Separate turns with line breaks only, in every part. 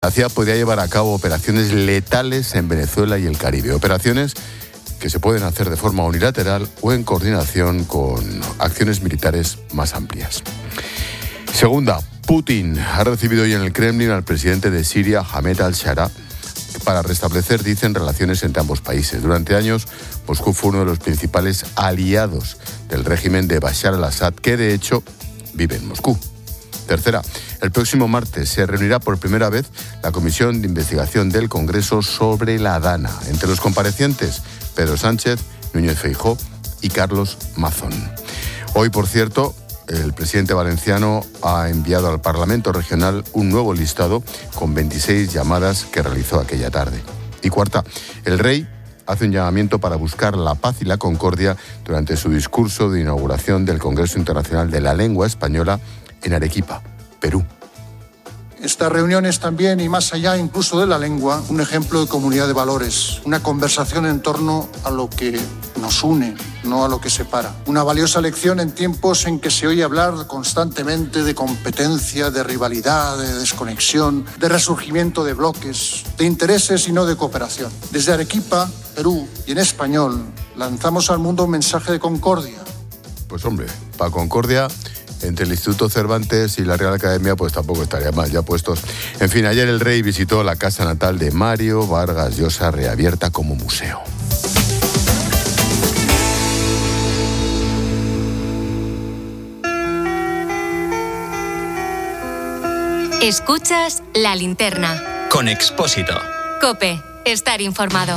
La CIA podría llevar a cabo operaciones letales en Venezuela y el Caribe. Operaciones que se pueden hacer de forma unilateral o en coordinación con acciones militares más amplias. Segunda, Putin ha recibido hoy en el Kremlin al presidente de Siria, Ahmed al-Shara, para restablecer, dicen, relaciones entre ambos países. Durante años, Moscú fue uno de los principales aliados del régimen de Bashar al-Assad, que de hecho vive en Moscú. Tercera, el próximo martes se reunirá por primera vez la Comisión de Investigación del Congreso sobre la Dana. Entre los comparecientes, Pedro Sánchez, Núñez Feijóo y Carlos Mazón. Hoy, por cierto, el presidente valenciano ha enviado al Parlamento Regional un nuevo listado con 26 llamadas que realizó aquella tarde. Y cuarta, el rey hace un llamamiento para buscar la paz y la concordia durante su discurso de inauguración del Congreso Internacional de la Lengua Española en Arequipa, Perú.
Esta reunión es también, y más allá incluso de la lengua, un ejemplo de comunidad de valores, una conversación en torno a lo que nos une, no a lo que separa. Una valiosa lección en tiempos en que se oye hablar constantemente de competencia, de rivalidad, de desconexión, de resurgimiento de bloques, de intereses y no de cooperación. Desde Arequipa, Perú y en español, lanzamos al mundo un mensaje de concordia.
Pues hombre, para concordia entre el Instituto Cervantes y la Real Academia, pues tampoco estaría mal ya puestos. En fin, ayer el rey visitó la casa natal de Mario Vargas Llosa, reabierta como museo.
Escuchas La Linterna.
Con Expósito.
COPE. Estar informado.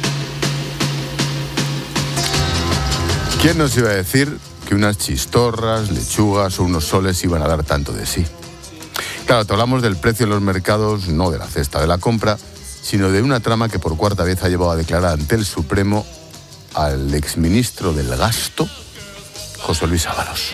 ¿Quién nos iba a decir que unas chistorras, lechugas o unos soles iban a dar tanto de sí? Claro, te hablamos del precio en los mercados, no de la cesta de la compra, sino de una trama que por cuarta vez ha llevado a declarar ante el Supremo al exministro del Gasto, José Luis Ábalos.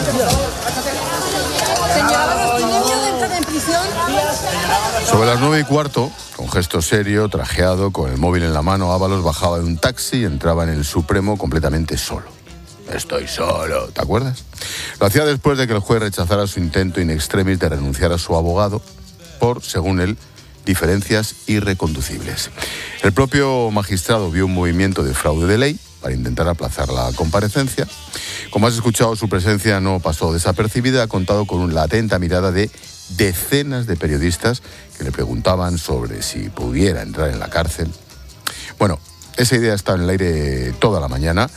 Sobre las 9:15, con gesto serio, trajeado, con el móvil en la mano, Ábalos bajaba de un taxi y entraba en el Supremo completamente solo. Estoy solo, ¿te acuerdas? Lo hacía después de que el juez rechazara su intento in extremis de renunciar a su abogado por, según él, diferencias irreconducibles. El propio magistrado vio un movimiento de fraude de ley para intentar aplazar la comparecencia. Como has escuchado, su presencia no pasó desapercibida, ha contado con la atenta mirada de decenas de periodistas que le preguntaban sobre si pudiera entrar en la cárcel. Bueno, esa idea está en el aire toda la mañana,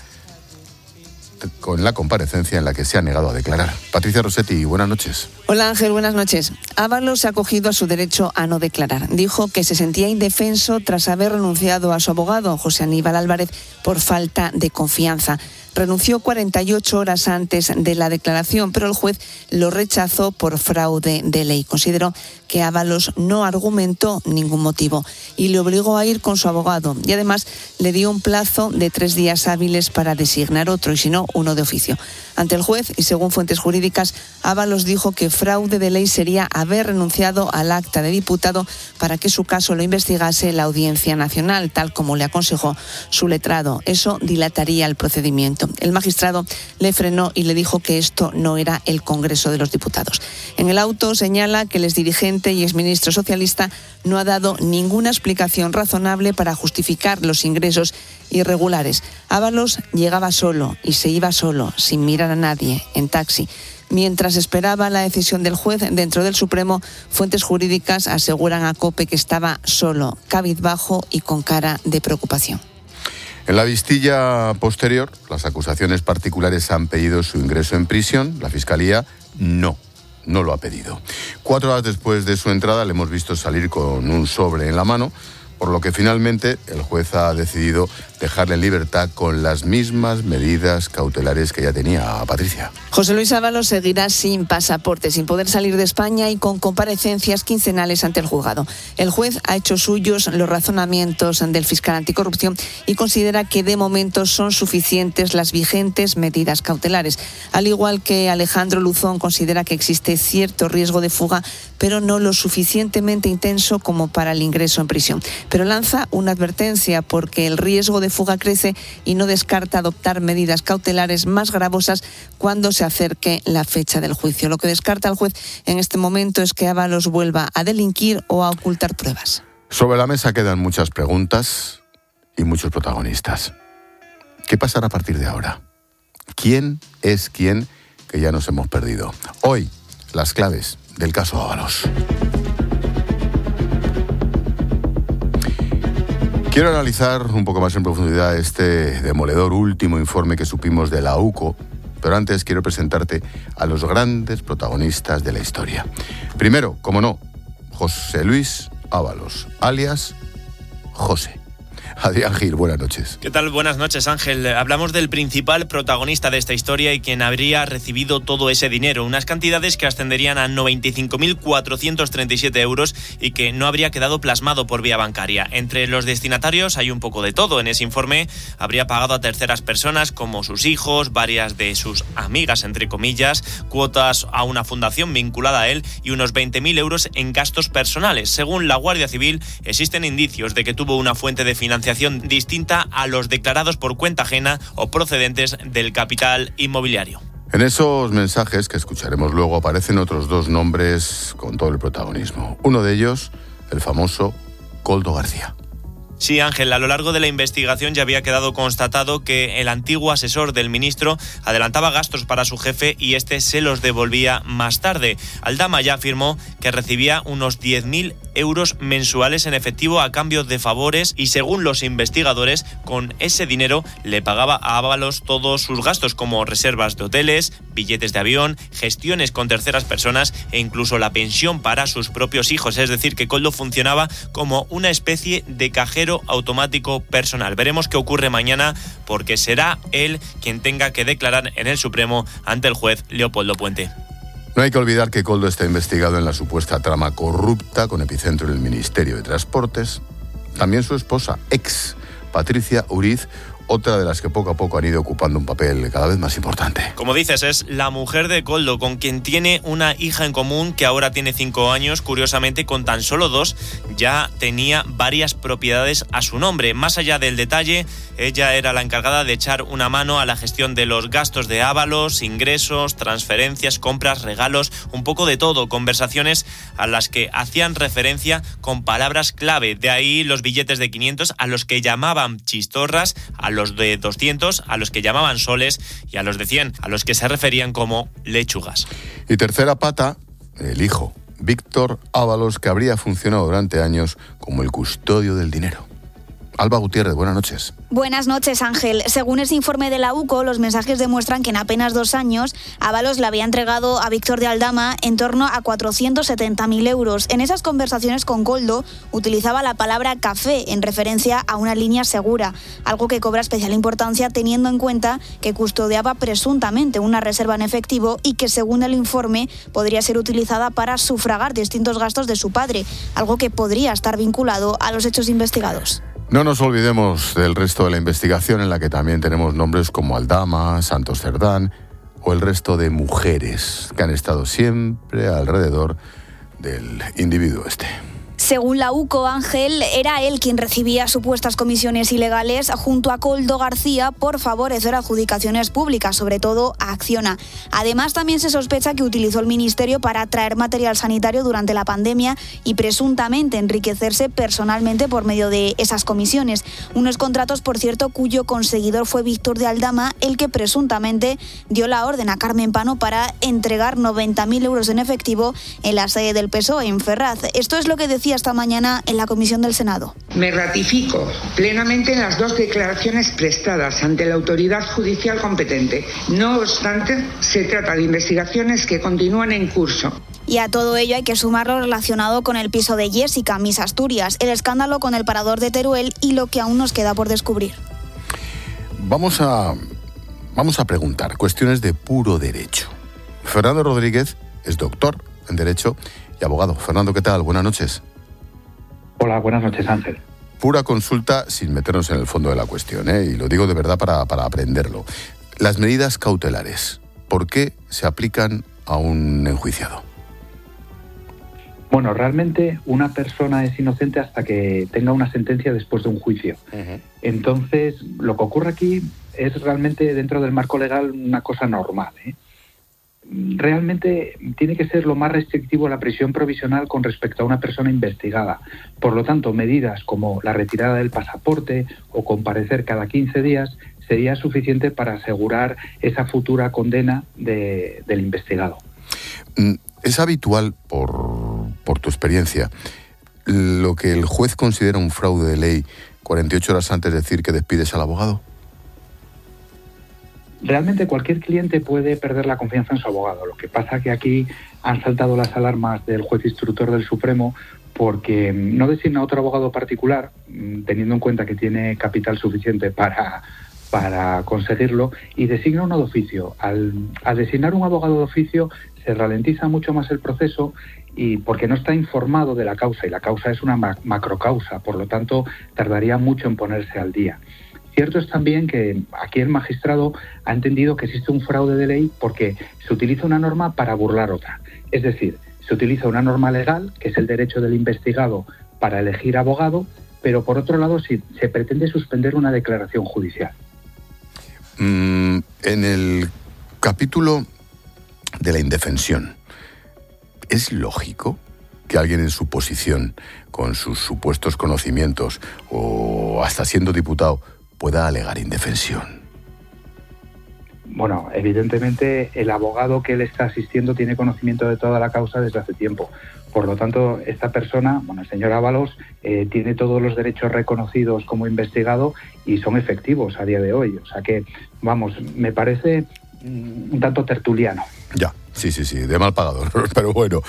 con la comparecencia en la que se ha negado a declarar. Patricia Rossetti, buenas noches.
Hola Ángel, buenas noches. Ábalos se ha acogido a su derecho a no declarar. Dijo que se sentía indefenso tras haber renunciado a su abogado, José Aníbal Álvarez, por falta de confianza. Renunció 48 horas antes de la declaración, pero el juez lo rechazó por fraude de ley. Consideró que Ábalos no argumentó ningún motivo y le obligó a ir con su abogado. Y además le dio un plazo de 3 días hábiles para designar otro, y si no, uno de oficio. Ante el juez, y según fuentes jurídicas, Ábalos dijo que fraude de ley sería haber renunciado al acta de diputado para que su caso lo investigase la Audiencia Nacional, tal como le aconsejó su letrado. Eso dilataría el procedimiento. El magistrado le frenó y le dijo que esto no era el Congreso de los Diputados. En el auto señala que el exdirigente y exministro socialista no ha dado ninguna explicación razonable para justificar los ingresos irregulares. Ábalos llegaba solo y se iba solo, sin mirar a nadie, en taxi. Mientras esperaba la decisión del juez dentro del Supremo, fuentes jurídicas aseguran a COPE que estaba solo, cabizbajo y con cara de preocupación.
En la vistilla posterior, las acusaciones particulares han pedido su ingreso en prisión. La Fiscalía no lo ha pedido. 4 horas después de su entrada le hemos visto salir con un sobre en la mano, por lo que finalmente el juez ha decidido dejarle en libertad con las mismas medidas cautelares que ya tenía Patricia.
José Luis Ábalos seguirá sin pasaporte, sin poder salir de España y con comparecencias quincenales ante el juzgado. El juez ha hecho suyos los razonamientos del fiscal anticorrupción y considera que de momento son suficientes las vigentes medidas cautelares. Al igual que Alejandro Luzón, considera que existe cierto riesgo de fuga, pero no lo suficientemente intenso como para el ingreso en prisión. pero lanza una advertencia porque el riesgo de fuga crece y no descarta adoptar medidas cautelares más gravosas cuando se acerque la fecha del juicio. Lo que descarta el juez en este momento es que Ábalos vuelva a delinquir o a ocultar pruebas.
Sobre la mesa quedan muchas preguntas y muchos protagonistas. ¿Qué pasará a partir de ahora? ¿Quién es quién? Que ya nos hemos perdido. Hoy, las claves del caso Ábalos. Quiero analizar un poco más en profundidad este demoledor último informe que supimos de la UCO, pero antes quiero presentarte a los grandes protagonistas de la historia. Primero, como no, José Luis Ábalos, alias José. Adrián Gil, buenas noches.
¿Qué tal? Buenas noches, Ángel. Hablamos del principal protagonista de esta historia y quien habría recibido todo ese dinero, unas cantidades que ascenderían a 95.437 euros y que no habría quedado plasmado por vía bancaria. Entre los destinatarios hay un poco de todo. En ese informe habría pagado a terceras personas como sus hijos, varias de sus amigas, entre comillas, cuotas a una fundación vinculada a él y unos 20.000 euros en gastos personales. Según la Guardia Civil, existen indicios de que tuvo una fuente de financiación distinta a los declarados por cuenta ajena o procedentes del capital inmobiliario.
En esos mensajes que escucharemos luego aparecen otros dos nombres con todo el protagonismo. Uno de ellos, el famoso Koldo García.
Sí, Ángel, a lo largo de la investigación ya había quedado constatado que el antiguo asesor del ministro adelantaba gastos para su jefe y este se los devolvía más tarde. Aldama ya afirmó que recibía unos 10.000 euros mensuales en efectivo a cambio de favores y, según los investigadores, con ese dinero le pagaba a Ábalos todos sus gastos como reservas de hoteles, billetes de avión, gestiones con terceras personas e incluso la pensión para sus propios hijos. Es decir, que Koldo funcionaba como una especie de cajero automático personal. Veremos qué ocurre mañana porque será él quien tenga que declarar en el Supremo ante el juez Leopoldo Puente.
No hay que olvidar que Koldo está investigado en la supuesta trama corrupta con epicentro en el Ministerio de Transportes. También su esposa, ex Patricia Uriz, otra de las que poco a poco han ido ocupando un papel cada vez más importante.
Como dices, es la mujer de Koldo, con quien tiene una hija en común que ahora tiene 5 años. Curiosamente, con tan solo 2 ya tenía varias propiedades a su nombre. Más allá del detalle, ella era la encargada de echar una mano a la gestión de los gastos de Ábalos, ingresos, transferencias, compras, regalos, un poco de todo. Conversaciones a las que hacían referencia con palabras clave. De ahí los billetes de 500 a los que llamaban chistorras, a los de 200 a los que llamaban soles y a los de 100 a los que se referían como lechugas.
Y tercera pata, el hijo, Víctor Ábalos, que habría funcionado durante años como el custodio del dinero. Alba Gutiérrez, buenas noches.
Buenas noches, Ángel. Según ese informe de la UCO, los mensajes demuestran que en apenas 2 años Ábalos le había entregado a Víctor de Aldama en torno a 470.000 euros. En esas conversaciones con Koldo utilizaba la palabra café en referencia a una línea segura, algo que cobra especial importancia teniendo en cuenta que custodiaba presuntamente una reserva en efectivo y que, según el informe, podría ser utilizada para sufragar distintos gastos de su padre, algo que podría estar vinculado a los hechos investigados.
No nos olvidemos del resto de la investigación, en la que también tenemos nombres como Aldama, Santos Cerdán o el resto de mujeres que han estado siempre alrededor del individuo este.
Según la UCO, Ángel, era él quien recibía supuestas comisiones ilegales junto a Koldo García por favorecer adjudicaciones públicas, sobre todo a Acciona. Además, también se sospecha que utilizó el ministerio para traer material sanitario durante la pandemia y presuntamente enriquecerse personalmente por medio de esas comisiones. Unos contratos, por cierto, cuyo conseguidor fue Víctor de Aldama, el que presuntamente dio la orden a Carmen Pano para entregar 90.000 euros en efectivo en la sede del PSOE en Ferraz. Esto es lo que decía esta mañana en la comisión del Senado.
Me ratifico plenamente en las 2 declaraciones prestadas ante la autoridad judicial competente. No obstante, se trata de investigaciones que continúan en curso.
Y a todo ello hay que sumar lo relacionado con el piso de Jessica, Miss Asturias, el escándalo con el parador de Teruel y lo que aún nos queda por descubrir.
Vamos a preguntar cuestiones de puro derecho. Fernando Rodríguez es doctor en Derecho y abogado. Fernando, ¿qué tal? Buenas noches.
Hola, buenas noches, Ángel.
Pura consulta sin meternos en el fondo de la cuestión, y lo digo de verdad para aprenderlo. Las medidas cautelares, ¿por qué se aplican a un enjuiciado?
Bueno, realmente una persona es inocente hasta que tenga una sentencia después de un juicio. Uh-huh. Entonces, lo que ocurre aquí es realmente dentro del marco legal una cosa normal, ¿eh? Realmente tiene que ser lo más restrictivo la prisión provisional con respecto a una persona investigada. Por lo tanto, medidas como la retirada del pasaporte o comparecer cada 15 días sería suficiente para asegurar esa futura condena del investigado.
¿Es habitual, por tu experiencia, lo que el juez considera un fraude de ley 48 horas antes de decir que despides al abogado?
Realmente cualquier cliente puede perder la confianza en su abogado. Lo que pasa es que aquí han saltado las alarmas del juez instructor del Supremo porque no designa otro abogado particular, teniendo en cuenta que tiene capital suficiente para conseguirlo, y designa uno de oficio. Al designar un abogado de oficio se ralentiza mucho más el proceso y porque no está informado de la causa, y la causa es una macrocausa, por lo tanto tardaría mucho en ponerse al día. Cierto es también que aquí el magistrado ha entendido que existe un fraude de ley porque se utiliza una norma para burlar otra. Es decir, se utiliza una norma legal, que es el derecho del investigado para elegir abogado, pero por otro lado se pretende suspender una declaración judicial.
En el capítulo de la indefensión, ¿es lógico que alguien en su posición, con sus supuestos conocimientos o hasta siendo diputado, pueda alegar indefensión?
Bueno, evidentemente el abogado que le está asistiendo tiene conocimiento de toda la causa desde hace tiempo. Por lo tanto, esta persona, el señor Ábalos, tiene todos los derechos reconocidos como investigado y son efectivos a día de hoy. O sea que, me parece un tanto tertuliano.
Ya, sí, de mal pagador. Pero bueno,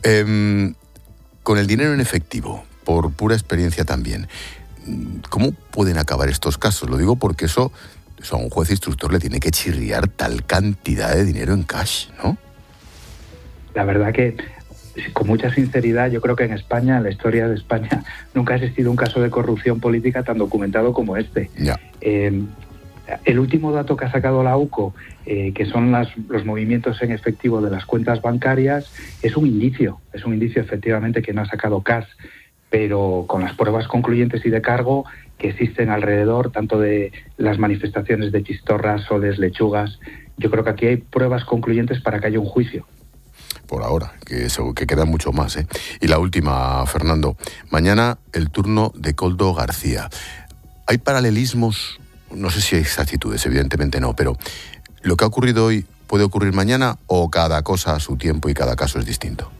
con el dinero en efectivo, por pura experiencia también, ¿cómo pueden acabar estos casos? Lo digo porque eso a un juez instructor le tiene que chirriar tal cantidad de dinero en cash, ¿no?
La verdad que, con mucha sinceridad, yo creo que en España, en la historia de España, nunca ha existido un caso de corrupción política tan documentado como este.
Ya.
El último dato que ha sacado la UCO, que son los movimientos en efectivo de las cuentas bancarias, es un indicio efectivamente que no ha sacado CAS, pero con las pruebas concluyentes y de cargo que existen alrededor, tanto de las manifestaciones de chistorras, soles, lechugas, yo creo que aquí hay pruebas concluyentes para que haya un juicio.
Por ahora, que queda mucho más, ¿eh? Y la última, Fernando. Mañana el turno de Koldo García. ¿Hay paralelismos? No sé si hay exactitudes, evidentemente no, pero ¿lo que ha ocurrido hoy puede ocurrir mañana o cada cosa a su tiempo y cada caso es distinto?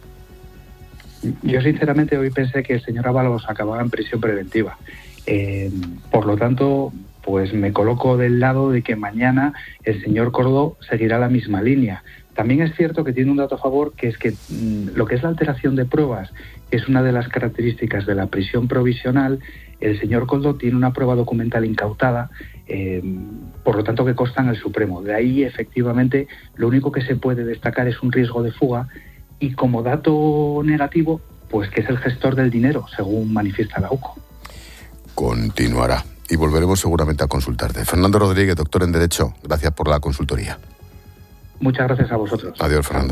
Yo sinceramente hoy pensé que el señor Ábalos acababa en prisión preventiva. Por lo tanto, pues me coloco del lado de que mañana el señor Koldo seguirá la misma línea. También es cierto que tiene un dato a favor, que es que lo que es la alteración de pruebas, que es una de las características de la prisión provisional, el señor Koldo tiene una prueba documental incautada, por lo tanto que consta en el Supremo. De ahí, efectivamente, lo único que se puede destacar es un riesgo de fuga y como dato negativo, pues que es el gestor del dinero, según manifiesta la UCO.
Continuará y volveremos seguramente a consultarte. Fernando Rodríguez, doctor en Derecho, gracias por la consultoría.
Muchas gracias a vosotros.
Adiós, Fernando.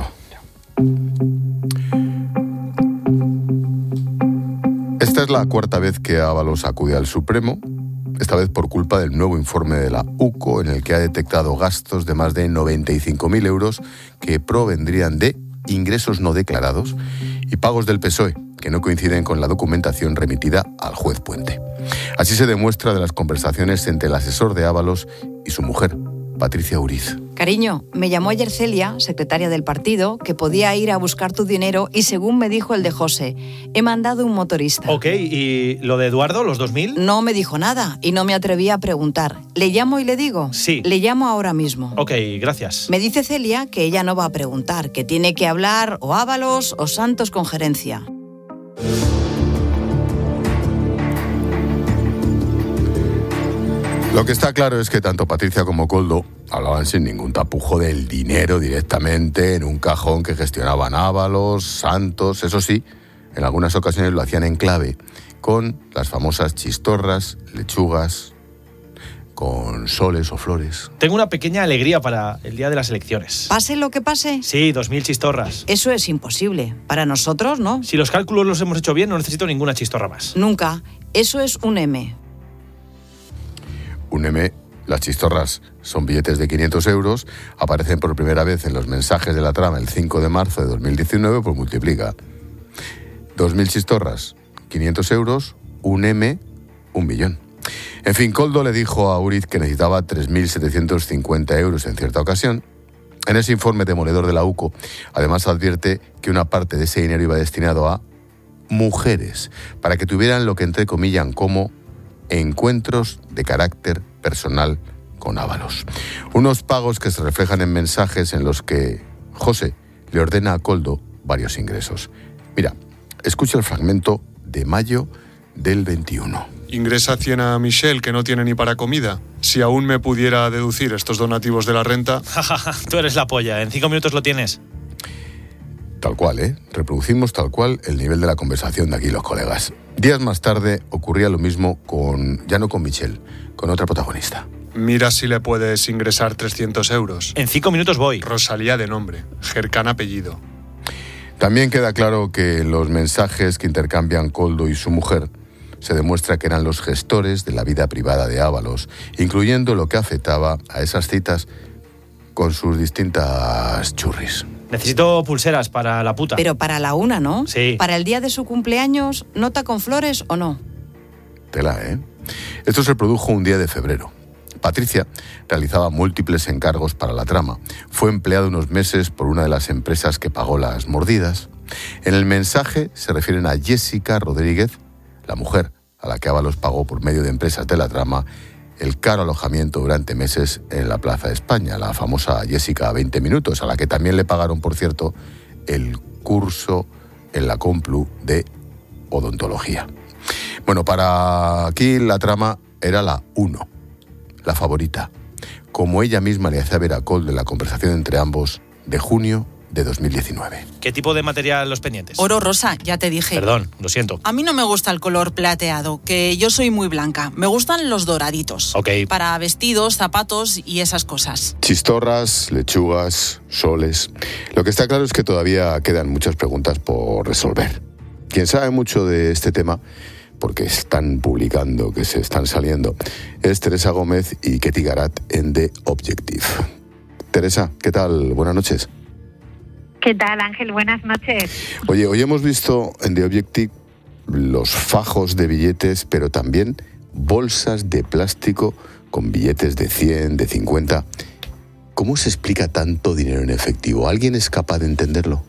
Esta es la cuarta vez que Ábalos acude al Supremo, esta vez por culpa del nuevo informe de la UCO, en el que ha detectado gastos de más de 95.000 euros que provendrían de ingresos no declarados y pagos del PSOE, que no coinciden con la documentación remitida al juez Puente. Así se demuestra de las conversaciones entre el asesor de Ábalos y su mujer, Patricia Uriz.
Cariño, me llamó ayer Celia, secretaria del partido, que podía ir a buscar tu dinero y según me dijo el de José, he mandado un motorista.
Ok, ¿y lo de Eduardo, los 2.000?
No me dijo nada y no me atreví a preguntar. ¿Le llamo y le digo?
Sí.
Le llamo ahora mismo.
Ok, gracias.
Me dice Celia que ella no va a preguntar, que tiene que hablar o Ábalos o Santos con gerencia.
Lo que está claro es que tanto Patricia como Koldo hablaban sin ningún tapujo del dinero directamente en un cajón que gestionaban Ábalos, Santos. Eso sí, en algunas ocasiones lo hacían en clave con las famosas chistorras, lechugas, con soles o flores.
Tengo una pequeña alegría para el día de las elecciones.
¿Pase lo que pase?
Sí, 2.000 chistorras.
Eso es imposible. Para nosotros, ¿no?
Si los cálculos los hemos hecho bien, no necesito ninguna chistorra más.
Nunca. Eso es un M.
Un M, las chistorras son billetes de 500 euros, aparecen por primera vez en los mensajes de la trama el 5 de marzo de 2019, pues multiplica. 2.000 chistorras, 500 euros, un M, 1 millón. En fin, Koldo le dijo a Uriz que necesitaba 3.750 euros en cierta ocasión. En ese informe demoledor de la UCO, además advierte que una parte de ese dinero iba destinado a mujeres, para que tuvieran lo que entrecomillan como encuentros de carácter personal con Ábalos. Unos pagos que se reflejan en mensajes en los que José le ordena a Koldo varios ingresos. Mira, escucha el fragmento de mayo del 21.
Ingresa 100 a Michelle, que no tiene ni para comida. Si aún me pudiera deducir estos donativos de la renta...
Tú eres la polla, en 5 minutos lo tienes.
Tal cual, ¿eh? Reproducimos tal cual el nivel de la conversación de aquí los colegas. Días más tarde ocurría lo mismo ya no con Michelle, con otra protagonista.
Mira si le puedes ingresar 300 euros.
En 5 minutos voy.
Rosalía de nombre, Gercán apellido.
También queda claro que los mensajes que intercambian Koldo y su mujer se demuestra que eran los gestores de la vida privada de Ábalos, incluyendo lo que afectaba a esas citas con sus distintas churris.
Necesito pulseras para la puta.
Pero para la una, ¿no?
Sí.
Para el día de su cumpleaños, ¿nota con flores o no?
Tela, ¿eh? Esto se produjo un día de febrero. Patricia realizaba múltiples encargos para la trama. Fue empleada unos meses por una de las empresas que pagó las mordidas. En el mensaje se refieren a Jessica Rodríguez, la mujer a la que Ábalos pagó por medio de empresas de la trama el caro alojamiento durante meses en la Plaza de España, la famosa Jessica 20 minutos, a la que también le pagaron, por cierto, el curso en la Complu de odontología. Bueno, para aquí la trama era la 1, la favorita, como ella misma le hacía ver a Koldo en la conversación entre ambos de junio de 2019.
¿Qué tipo de material los pendientes?
Oro rosa, ya te dije.
Perdón, lo siento.
A mí no me gusta el color plateado, que yo soy muy blanca. Me gustan los doraditos.
Ok.
Para vestidos, zapatos y esas cosas.
Chistorras, lechugas, soles. Lo que está claro es que todavía quedan muchas preguntas por resolver. Quien sabe mucho de este tema, porque están publicando, que se están saliendo, es Teresa Gómez y Ketty Garat en The Objective. Teresa, ¿qué tal? Buenas noches.
¿Qué tal, Ángel? Buenas noches.
Oye, hoy hemos visto en The Objective los fajos de billetes, pero también bolsas de plástico con billetes de 100, de 50. ¿Cómo se explica tanto dinero en efectivo? ¿Alguien es capaz de entenderlo?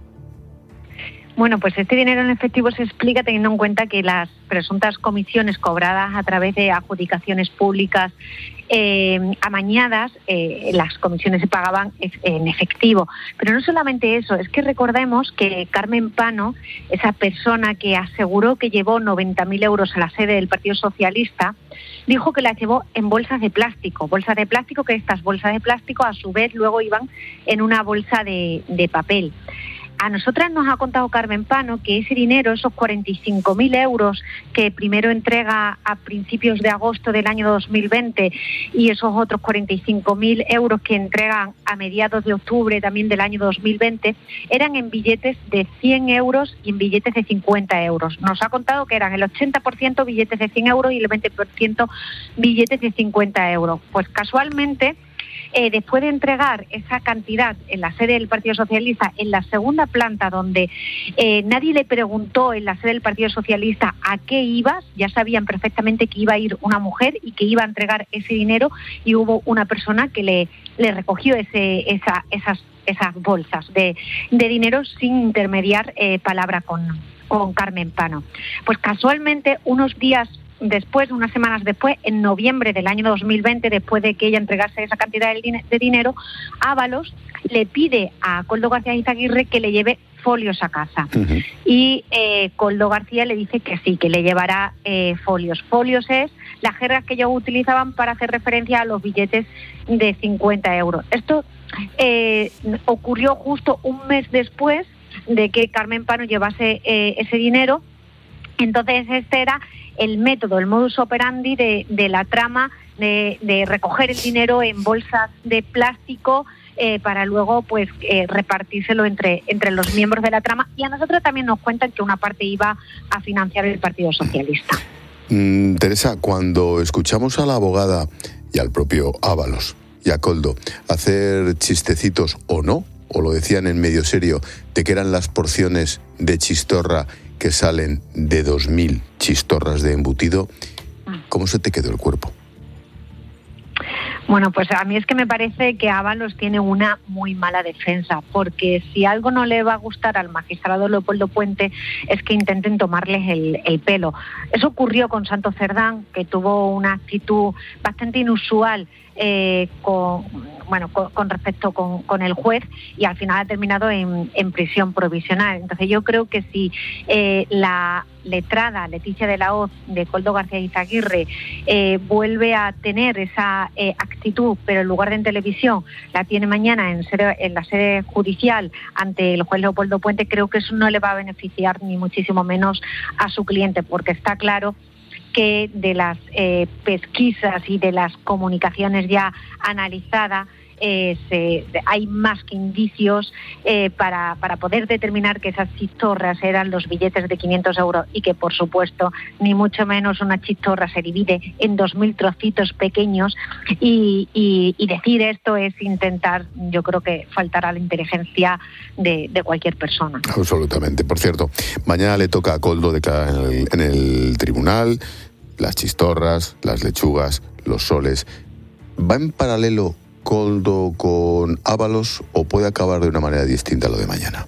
Bueno, pues este dinero en efectivo se explica teniendo en cuenta que las presuntas comisiones cobradas a través de adjudicaciones públicas amañadas, las comisiones se pagaban en efectivo. Pero no solamente eso, es que recordemos que Carmen Pano, esa persona que aseguró que llevó 90.000 euros a la sede del Partido Socialista, dijo que la llevó en bolsas de plástico, que estas bolsas de plástico a su vez luego iban en una bolsa de papel. A nosotras nos ha contado Carmen Pano que ese dinero, esos 45.000 euros que primero entrega a principios de agosto del año 2020 y esos otros 45.000 euros que entregan a mediados de octubre también del año 2020, eran en billetes de 100 euros y en billetes de 50 euros. Nos ha contado que eran el 80% billetes de 100 euros y el 20% billetes de 50 euros. Pues casualmente, después de entregar esa cantidad en la sede del Partido Socialista, en la segunda planta, donde nadie le preguntó en la sede del Partido Socialista a qué ibas, ya sabían perfectamente que iba a ir una mujer y que iba a entregar ese dinero, y hubo una persona que le recogió esas bolsas de dinero sin intermediar palabra con Carmen Pano. Pues casualmente, unas semanas después, en noviembre del año 2020, después de que ella entregase esa cantidad de dinero, Ábalos le pide a Koldo García Izaguirre que le lleve folios a casa. Uh-huh. Y Koldo García le dice que sí, que le llevará folios. Folios es la jerga que ellos utilizaban para hacer referencia a los billetes de 50 euros. Esto ocurrió justo un mes después de que Carmen Pano llevase ese dinero. Entonces este era el método, el modus operandi de la trama de recoger el dinero en bolsas de plástico para luego pues repartírselo entre los miembros de la trama. Y a nosotros también nos cuentan que una parte iba a financiar el Partido Socialista.
Teresa, cuando escuchamos a la abogada y al propio Ábalos y a Koldo hacer chistecitos o no, o lo decían en medio serio, de que eran las porciones de chistorra que salen de 2.000 chistorras de embutido, ¿cómo se te quedó el cuerpo?
Bueno, pues a mí es que me parece que Ábalos tiene una muy mala defensa, porque si algo no le va a gustar al magistrado Leopoldo Puente es que intenten tomarles el pelo. Eso ocurrió con Santos Cerdán, que tuvo una actitud bastante inusual con respecto con el juez, y al final ha terminado en prisión provisional. Entonces yo creo que si la letrada Leticia de la Hoz de Koldo García Izaguirre vuelve a tener esa actitud, pero en lugar de en televisión la tiene mañana en la sede judicial ante el juez Leopoldo Puente, creo que eso no le va a beneficiar ni muchísimo menos a su cliente, porque está claro que de las pesquisas y de las comunicaciones ya analizadas hay más que indicios para poder determinar que esas chistorras eran los billetes de 500 euros y que, por supuesto, ni mucho menos una chistorra se divide en 2.000 trocitos pequeños, y decir esto es intentar, yo creo que faltar a la inteligencia de cualquier persona.
Absolutamente. Por cierto, mañana le toca a Koldo declarar en el tribunal las chistorras, las lechugas, los soles. ¿Va en paralelo Koldo con Ábalos o puede acabar de una manera distinta a lo de mañana?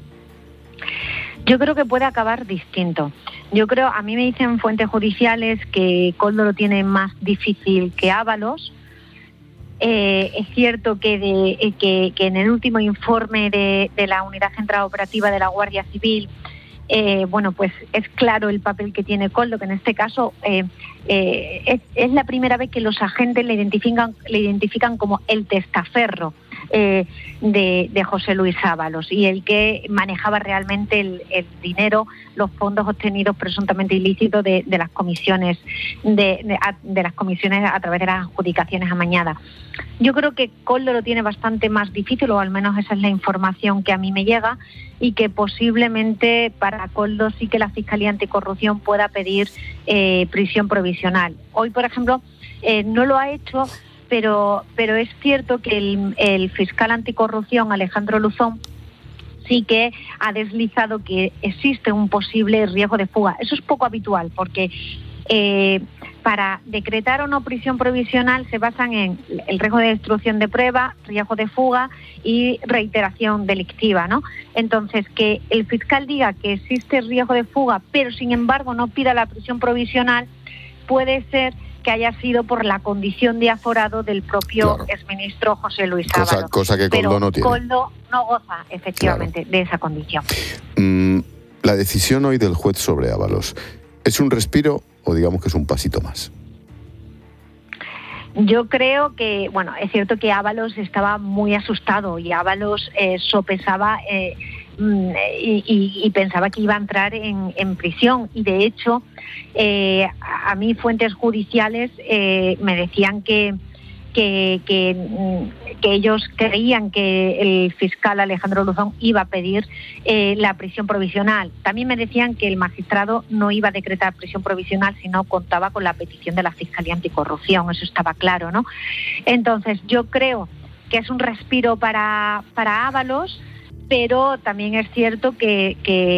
Yo creo que puede acabar distinto. A mí me dicen fuentes judiciales que Koldo lo tiene más difícil que Ábalos. Es cierto que en el último informe de la Unidad Central Operativa de la Guardia Civil, pues es claro el papel que tiene Koldo, que en este caso es la primera vez que los agentes le identifican como el testaferro de José Luis Ábalos, y el que manejaba realmente el dinero, los fondos obtenidos presuntamente ilícitos de las comisiones de las comisiones a través de las adjudicaciones amañadas. Yo creo que Koldo lo tiene bastante más difícil, o al menos esa es la información que a mí me llega, y que posiblemente para Koldo sí que la Fiscalía Anticorrupción pueda pedir prisión provisional. Hoy, por ejemplo, no lo ha hecho, pero es cierto que el fiscal anticorrupción, Alejandro Luzón, sí que ha deslizado que existe un posible riesgo de fuga. Eso es poco habitual, porque para decretar o no prisión provisional se basan en el riesgo de destrucción de prueba, riesgo de fuga y reiteración delictiva, ¿no? Entonces, que el fiscal diga que existe riesgo de fuga, pero sin embargo no pida la prisión provisional, puede ser que haya sido por la condición de aforado del propio exministro José Luis Ábalos.
Cosa que Koldo no tiene.
Koldo no goza, efectivamente, de esa condición.
La decisión hoy del juez sobre Ábalos, ¿es un respiro o digamos que es un pasito más?
Yo creo que, es cierto que Ábalos estaba muy asustado, y Ábalos sopesaba y pensaba que iba a entrar en prisión, y de hecho a mí fuentes judiciales me decían que ellos creían que el fiscal Alejandro Luzón iba a pedir la prisión provisional. También me decían que el magistrado no iba a decretar prisión provisional si no contaba con la petición de la Fiscalía Anticorrupción, eso estaba claro, ¿no? Entonces yo creo que es un respiro para Ábalos, pero también es cierto que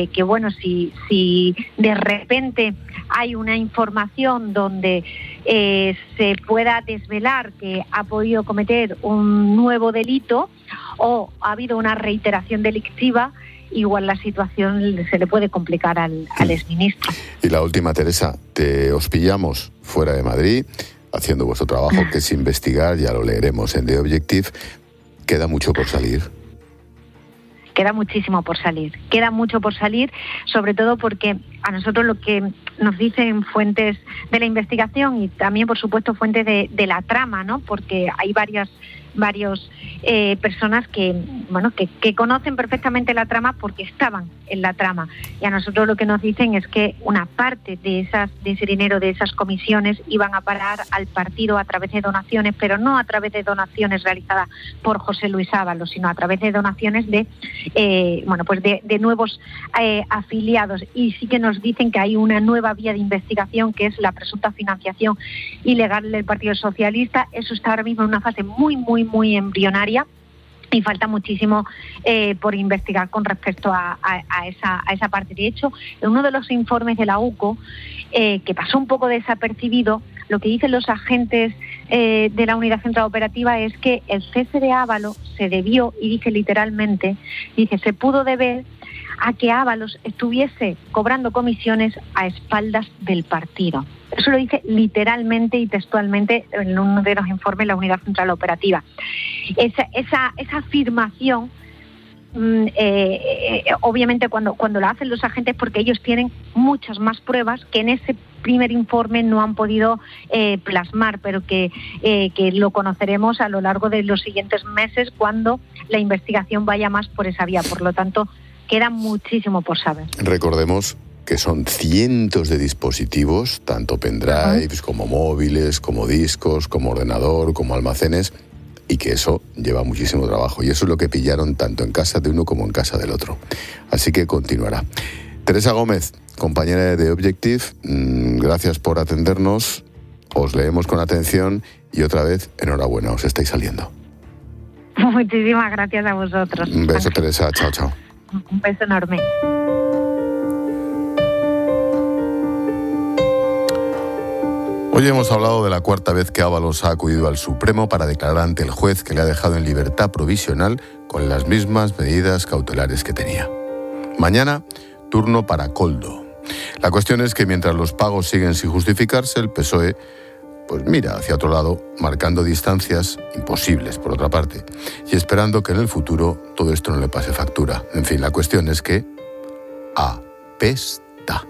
si de repente hay una información donde se pueda desvelar que ha podido cometer un nuevo delito o ha habido una reiteración delictiva, igual la situación se le puede complicar al exministro.
Y la última, Teresa, os pillamos fuera de Madrid haciendo vuestro trabajo, que es investigar, ya lo leeremos en The Objective. ¿Queda mucho por salir?
Queda muchísimo por salir, sobre todo porque a nosotros lo que nos dicen fuentes de la investigación y también, por supuesto, fuentes de la trama, ¿no? Porque hay varias varios personas que conocen perfectamente la trama porque estaban en la trama. Y a nosotros lo que nos dicen es que una parte de ese dinero, de esas comisiones, iban a parar al partido a través de donaciones, pero no a través de donaciones realizadas por José Luis Ábalos, sino a través de donaciones de nuevos afiliados. Y sí que nos dicen que hay una nueva vía de investigación, que es la presunta financiación ilegal del Partido Socialista. Eso está ahora mismo en una fase muy, muy, muy embrionaria y falta muchísimo por investigar con respecto a esa parte. De hecho, en uno de los informes de la UCO, que pasó un poco desapercibido, lo que dicen los agentes de la Unidad Central Operativa es que el cese de Ábalos se debió, y dice literalmente, se pudo deber a que Ábalos estuviese cobrando comisiones a espaldas del partido. Eso lo dice literalmente y textualmente en uno de los informes de la Unidad Central Operativa. Esa afirmación, obviamente cuando la hacen los agentes, porque ellos tienen muchas más pruebas que en ese primer informe no han podido plasmar, pero que lo conoceremos a lo largo de los siguientes meses cuando la investigación vaya más por esa vía. Por lo tanto, queda muchísimo por saber.
Recordemos que son cientos de dispositivos, tanto pendrives como móviles, como discos, como ordenador, como almacenes, y que eso lleva muchísimo trabajo. Y eso es lo que pillaron tanto en casa de uno como en casa del otro. Así que continuará. Teresa Gómez, compañera de Objective, gracias por atendernos, os leemos con atención y otra vez, enhorabuena, os estáis saliendo.
Muchísimas gracias a vosotros.
Un beso, Teresa, chao, chao.
Un beso enorme.
Hoy hemos hablado de la cuarta vez que Ábalos ha acudido al Supremo para declarar ante el juez que le ha dejado en libertad provisional con las mismas medidas cautelares que tenía. Mañana, turno para Koldo. La cuestión es que mientras los pagos siguen sin justificarse, el PSOE pues mira hacia otro lado, marcando distancias imposibles, por otra parte, y esperando que en el futuro todo esto no le pase factura. En fin, la cuestión es que apesta.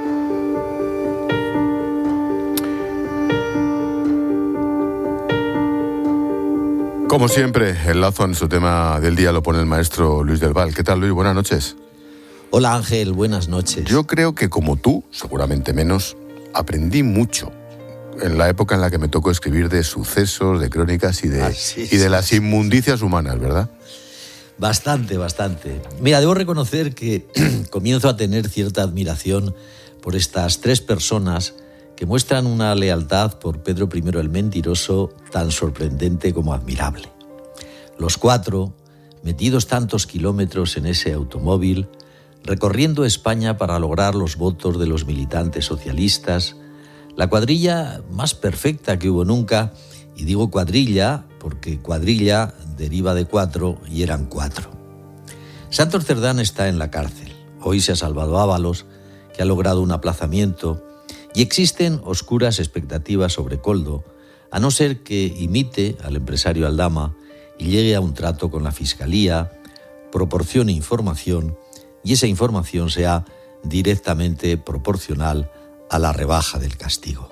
Como siempre, el lazo en su tema del día lo pone el maestro Luis del Val. ¿Qué tal, Luis? Buenas noches.
Hola, Ángel. Buenas noches.
Yo creo que como tú, seguramente menos, aprendí mucho en la época en la que me tocó escribir de sucesos, de crónicas y de las inmundicias humanas, ¿verdad?
Bastante. Mira, debo reconocer que comienzo a tener cierta admiración por estas tres personas que muestran una lealtad por Pedro I el Mentiroso tan sorprendente como admirable. Los cuatro, metidos tantos kilómetros en ese automóvil, recorriendo España para lograr los votos de los militantes socialistas, la cuadrilla más perfecta que hubo nunca, y digo cuadrilla porque cuadrilla deriva de cuatro y eran cuatro. Santos Cerdán está en la cárcel. Hoy se ha salvado Ábalos, que ha logrado un aplazamiento, y existen oscuras expectativas sobre Koldo, a no ser que imite al empresario Aldama y llegue a un trato con la Fiscalía, proporcione información y esa información sea directamente proporcional a la rebaja del castigo.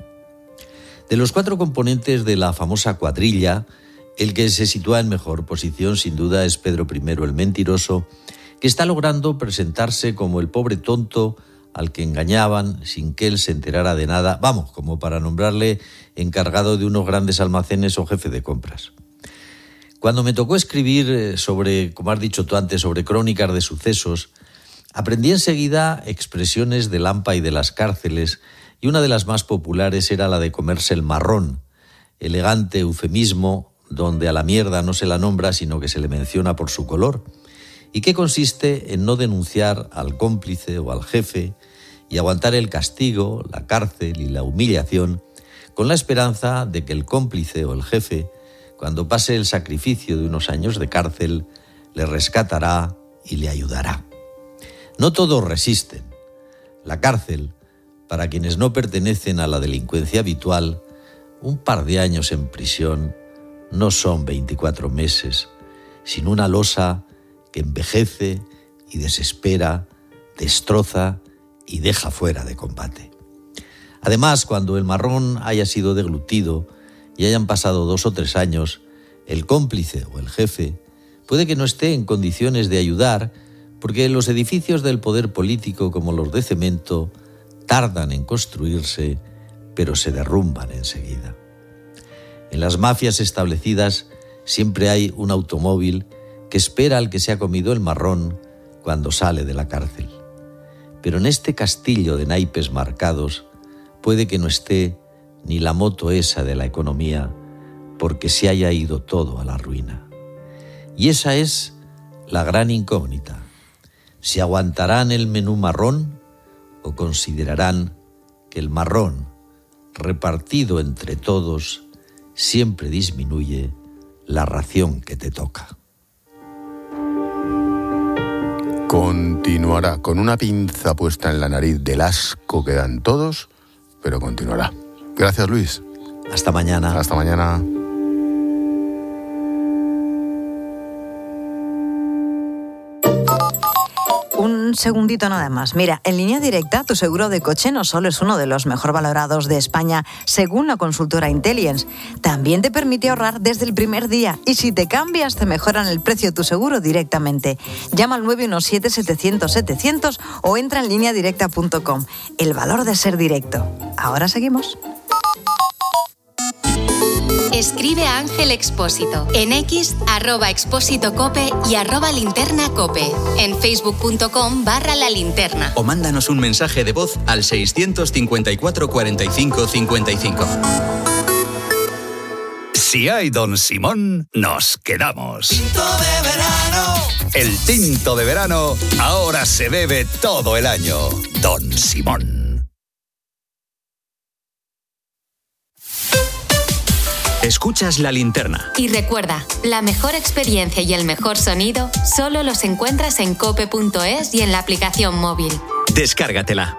De los cuatro componentes de la famosa cuadrilla, el que se sitúa en mejor posición sin duda es Pedro I el Mentiroso, que está logrando presentarse como el pobre tonto al que engañaban sin que él se enterara de nada, como para nombrarle encargado de unos grandes almacenes o jefe de compras. Cuando me tocó escribir sobre, como has dicho tú antes, sobre crónicas de sucesos, aprendí enseguida expresiones del AMPA y de las cárceles, y una de las más populares era la de comerse el marrón, elegante eufemismo donde a la mierda no se la nombra sino que se le menciona por su color, y que consiste en no denunciar al cómplice o al jefe y aguantar el castigo, la cárcel y la humillación con la esperanza de que el cómplice o el jefe, cuando pase el sacrificio de unos años de cárcel, le rescatará y le ayudará. No todos resisten. La cárcel, para quienes no pertenecen a la delincuencia habitual, un par de años en prisión no son 24 meses, sino una losa que envejece y desespera, destroza y deja fuera de combate. Además, cuando el marrón haya sido deglutido y hayan pasado 2 o 3 años, el cómplice o el jefe puede que no esté en condiciones de ayudar porque los edificios del poder político, como los de cemento, tardan en construirse, pero se derrumban enseguida. En las mafias establecidas siempre hay un automóvil que espera al que se ha comido el marrón cuando sale de la cárcel. Pero en este castillo de naipes marcados puede que no esté ni la moto esa de la economía, porque se haya ido todo a la ruina. Y esa es la gran incógnita. ¿Si aguantarán el menú marrón o considerarán que el marrón, repartido entre todos, siempre disminuye la ración que te toca?
Continuará con una pinza puesta en la nariz del asco que dan todos, pero continuará. Gracias, Luis.
Hasta mañana.
Hasta mañana.
Un segundito nada más. Mira, en Línea Directa, tu seguro de coche no solo es uno de los mejor valorados de España, según la consultora Intelligence, también te permite ahorrar desde el primer día. Y si te cambias, te mejoran el precio de tu seguro directamente. Llama al 917-700-700 o entra en lineadirecta.com. El valor de ser directo. Ahora seguimos.
Escribe a Ángel Expósito en X, @expósitocope y @linternacope. En facebook.com/La Linterna.
O mándanos un mensaje de voz al 654 45 55. Si hay Don Simón, nos quedamos.
Tinto de verano.
El tinto de verano ahora se bebe todo el año. Don Simón. Escuchas La Linterna.
Y recuerda, la mejor experiencia y el mejor sonido solo los encuentras en cope.es y en la aplicación móvil.
Descárgatela.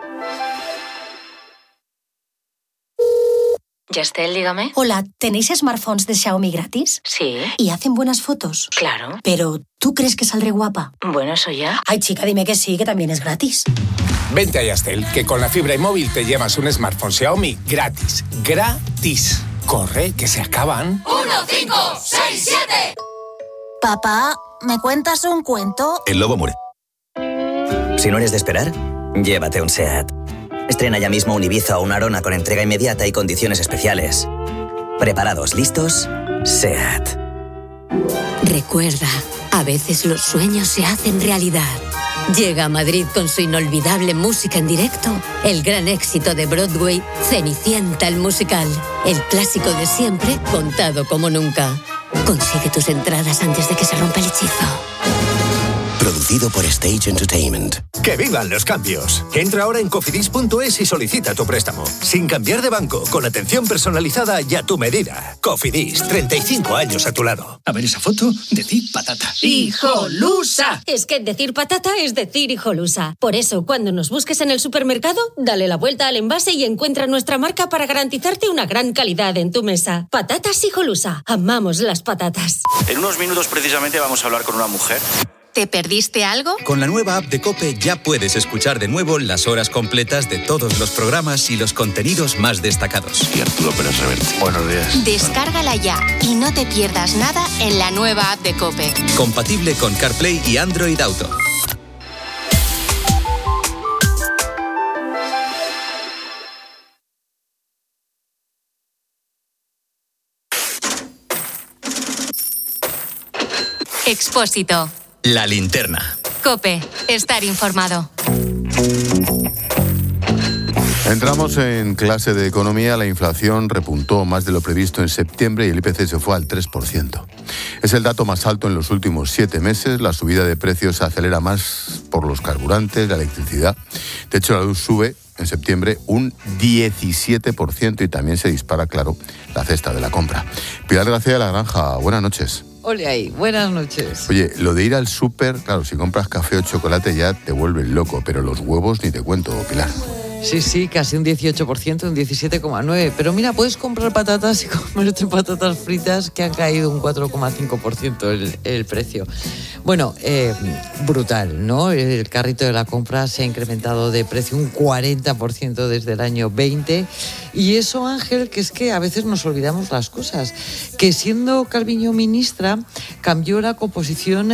Yastel, dígame.
Hola, ¿tenéis smartphones de Xiaomi gratis?
Sí.
¿Y hacen buenas fotos?
Claro.
Pero, ¿tú crees que saldré guapa?
Bueno, eso ya.
Ay, chica, dime que sí, que también es gratis.
Vente a Yastel, que con la fibra y móvil te llevas un smartphone Xiaomi gratis. ¡Gratis! Corre, que se acaban.
1, 5, 6, 7.
Papá, ¿me cuentas un cuento?
El lobo muere. Si no eres de esperar, llévate un SEAT. Estrena ya mismo un Ibiza o un Arona con entrega inmediata y condiciones especiales. Preparados, listos, SEAT.
Recuerda, a veces los sueños se hacen realidad. Llega a Madrid con su inolvidable música en directo, el gran éxito de Broadway, Cenicienta el musical, el clásico de siempre contado como nunca. Consigue tus entradas antes de que se rompa el hechizo.
Producido por Stage Entertainment.
¡Que vivan los cambios! Entra ahora en cofidis.es y solicita tu préstamo. Sin cambiar de banco, con atención personalizada y a tu medida. Cofidis, 35 años a tu lado.
A ver esa foto, decir patata.
¡Hijolusa! Es que decir patata es decir hijolusa. Por eso, cuando nos busques en el supermercado, dale la vuelta al envase y encuentra nuestra marca para garantizarte una gran calidad en tu mesa. Patatas Hijolusa. Amamos las patatas.
En unos minutos precisamente vamos a hablar con una mujer.
¿Te perdiste algo?
Con la nueva app de COPE ya puedes escuchar de nuevo las horas completas de todos los programas y los contenidos más destacados.
Y Arturo Pérez Reverte.
Buenos días.
Descárgala ya y no te pierdas nada en la nueva app de COPE.
Compatible con CarPlay y Android Auto.
Expósito.
La Linterna.
COPE. Estar informado.
Entramos en clase de economía. La inflación repuntó más de lo previsto en septiembre y el IPC se fue al 3%. Es el dato más alto en los últimos 7 meses. La subida de precios se acelera más por los carburantes, la electricidad. De hecho, la luz sube en septiembre un 17% y también se dispara, claro, la cesta de la compra. Pilar García de la Granja, buenas noches.
Ole ahí, buenas noches.
Oye, lo de ir al súper, claro, si compras café o chocolate ya te vuelves loco, pero los huevos ni te cuento, Pilar.
Sí, casi un 18%, un 17,9%. Pero mira, puedes comprar patatas y comerte patatas fritas que han caído un 4,5% el precio. Bueno, brutal, ¿no? El carrito de la compra se ha incrementado de precio un 40% desde el año 20. Y eso, Ángel, que es que a veces nos olvidamos las cosas. Que siendo Calviño ministra, cambió la composición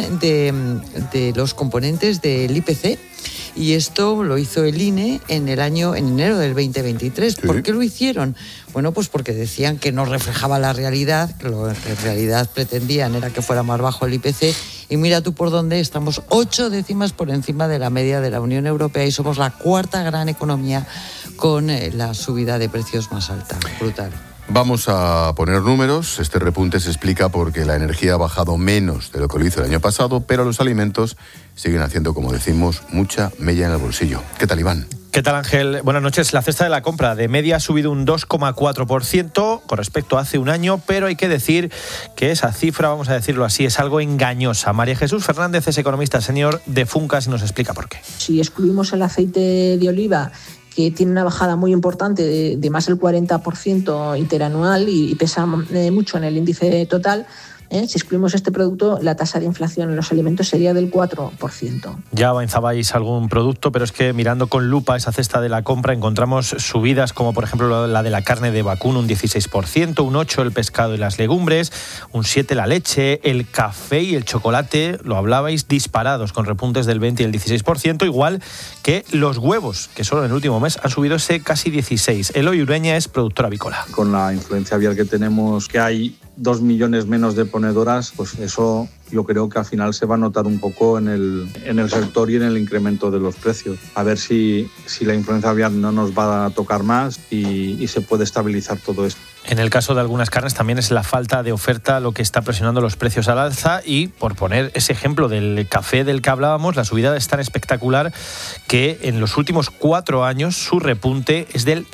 de los componentes del IPC. Y esto lo hizo el INE en enero del 2023. ¿Sí? ¿Por qué lo hicieron? Bueno, pues porque decían que no reflejaba la realidad, que lo que en realidad pretendían era que fuera más bajo el IPC. Y mira tú por dónde estamos, 8 décimas por encima de la media de la Unión Europea y somos la cuarta gran economía con la subida de precios más alta. Brutal.
Vamos a poner números. Este repunte se explica porque la energía ha bajado menos de lo que lo hizo el año pasado, pero los alimentos siguen haciendo, como decimos, mucha mella en el bolsillo. ¿Qué tal, Iván?
¿Qué tal, Ángel? Buenas noches. La cesta de la compra de media ha subido un 2,4% con respecto a hace un año, pero hay que decir que esa cifra, vamos a decirlo así, es algo engañosa. María Jesús Fernández es economista senior de Funcas y nos explica por qué.
Si excluimos el aceite de oliva, que tiene una bajada muy importante de más del 40% interanual y pesa mucho en el índice total, si excluimos este producto, la tasa de inflación en los alimentos sería del 4%.
Ya avanzabais algún producto, pero es que mirando con lupa esa cesta de la compra encontramos subidas como por ejemplo la de la carne de vacuno, un 16%, un 8% el pescado y las legumbres, un 7% la leche, el café y el chocolate, lo hablabais, disparados con repuntes del 20% y el 16%, igual que los huevos, que solo en el último mes han subido ese casi 16%. Eloy Ureña es productor avícola.
Con la influencia aviar que tenemos, que hay 2 millones menos de ponedoras, pues eso yo creo que al final se va a notar un poco en el sector y en el incremento de los precios. A ver si la influencia aviar no nos va a tocar más y se puede estabilizar todo esto.
En el caso de algunas carnes también es la falta de oferta lo que está presionando los precios al alza y, por poner ese ejemplo del café del que hablábamos, la subida es tan espectacular que en los últimos 4 años su repunte es del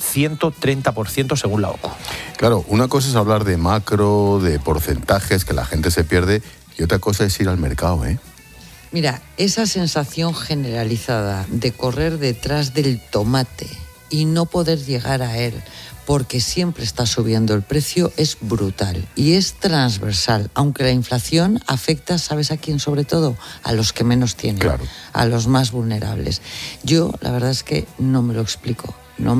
130% según la OCU.
Claro, una cosa es hablar de macro, de porcentajes que la gente se pierde y otra cosa es ir al mercado, ¿eh?
Mira, esa sensación generalizada de correr detrás del tomate y no poder llegar a él porque siempre está subiendo el precio es brutal y es transversal, aunque la inflación afecta, ¿sabes a quién sobre todo? A los que menos tienen, claro, a los más vulnerables. Yo la verdad es que no me lo explico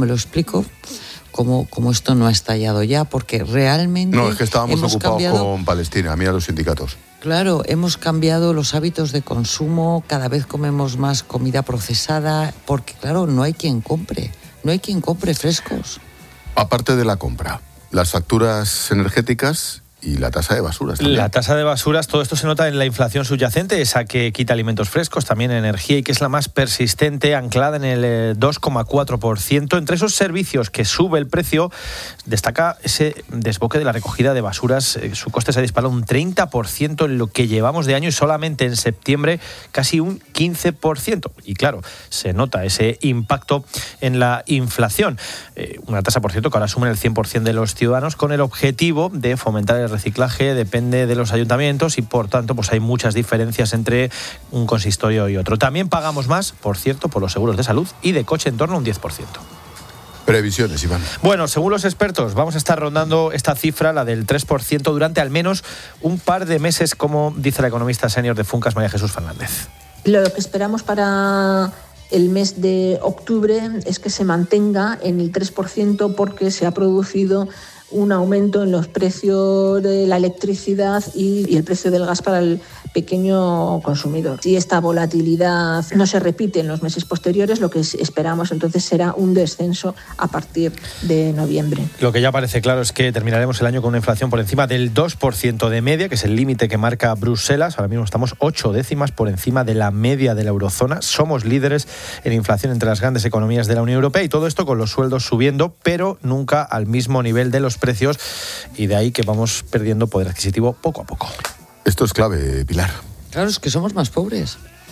cómo esto no ha estallado ya, porque realmente
no, es que estábamos ocupados con Palestina, mira los sindicatos.
Claro, hemos cambiado los hábitos de consumo, cada vez comemos más comida procesada, porque claro, no hay quien compre frescos.
Aparte de la compra, las facturas energéticas y la tasa de basuras también.
La tasa de basuras, todo esto se nota en la inflación subyacente, esa que quita alimentos frescos, también energía y que es la más persistente, anclada en el 2,4%. Entre esos servicios que sube el precio, destaca ese desboque de la recogida de basuras. Su coste se ha disparado un 30% en lo que llevamos de año y solamente en septiembre casi un 15%. Y claro, se nota ese impacto en la inflación. Una tasa, por cierto, que ahora asumen el 100% de los ciudadanos con el objetivo de fomentar el reciclaje, depende de los ayuntamientos y por tanto pues hay muchas diferencias entre un consistorio y otro. También pagamos más, por cierto, por los seguros de salud y de coche en torno a un 10%.
Previsiones, Iván.
Bueno, según los expertos, vamos a estar rondando esta cifra, la del 3%, durante al menos un par de meses, como dice la economista senior de Funcas, María Jesús Fernández.
Lo que esperamos para el mes de octubre es que se mantenga en el 3% porque se ha producido un aumento en los precios de la electricidad y el precio del gas para el pequeño consumidor. Si esta volatilidad no se repite en los meses posteriores, lo que esperamos entonces será un descenso a partir de noviembre.
Lo que ya parece claro es que terminaremos el año con una inflación por encima del 2% de media, que es el límite que marca Bruselas. Ahora mismo estamos 8 décimas por encima de la media de la eurozona. Somos líderes en inflación entre las grandes economías de la Unión Europea y todo esto con los sueldos subiendo, pero nunca al mismo nivel de los precios y de ahí que vamos perdiendo poder adquisitivo poco a poco.
Esto es clave, Pilar.
Claro, es que somos más pobres.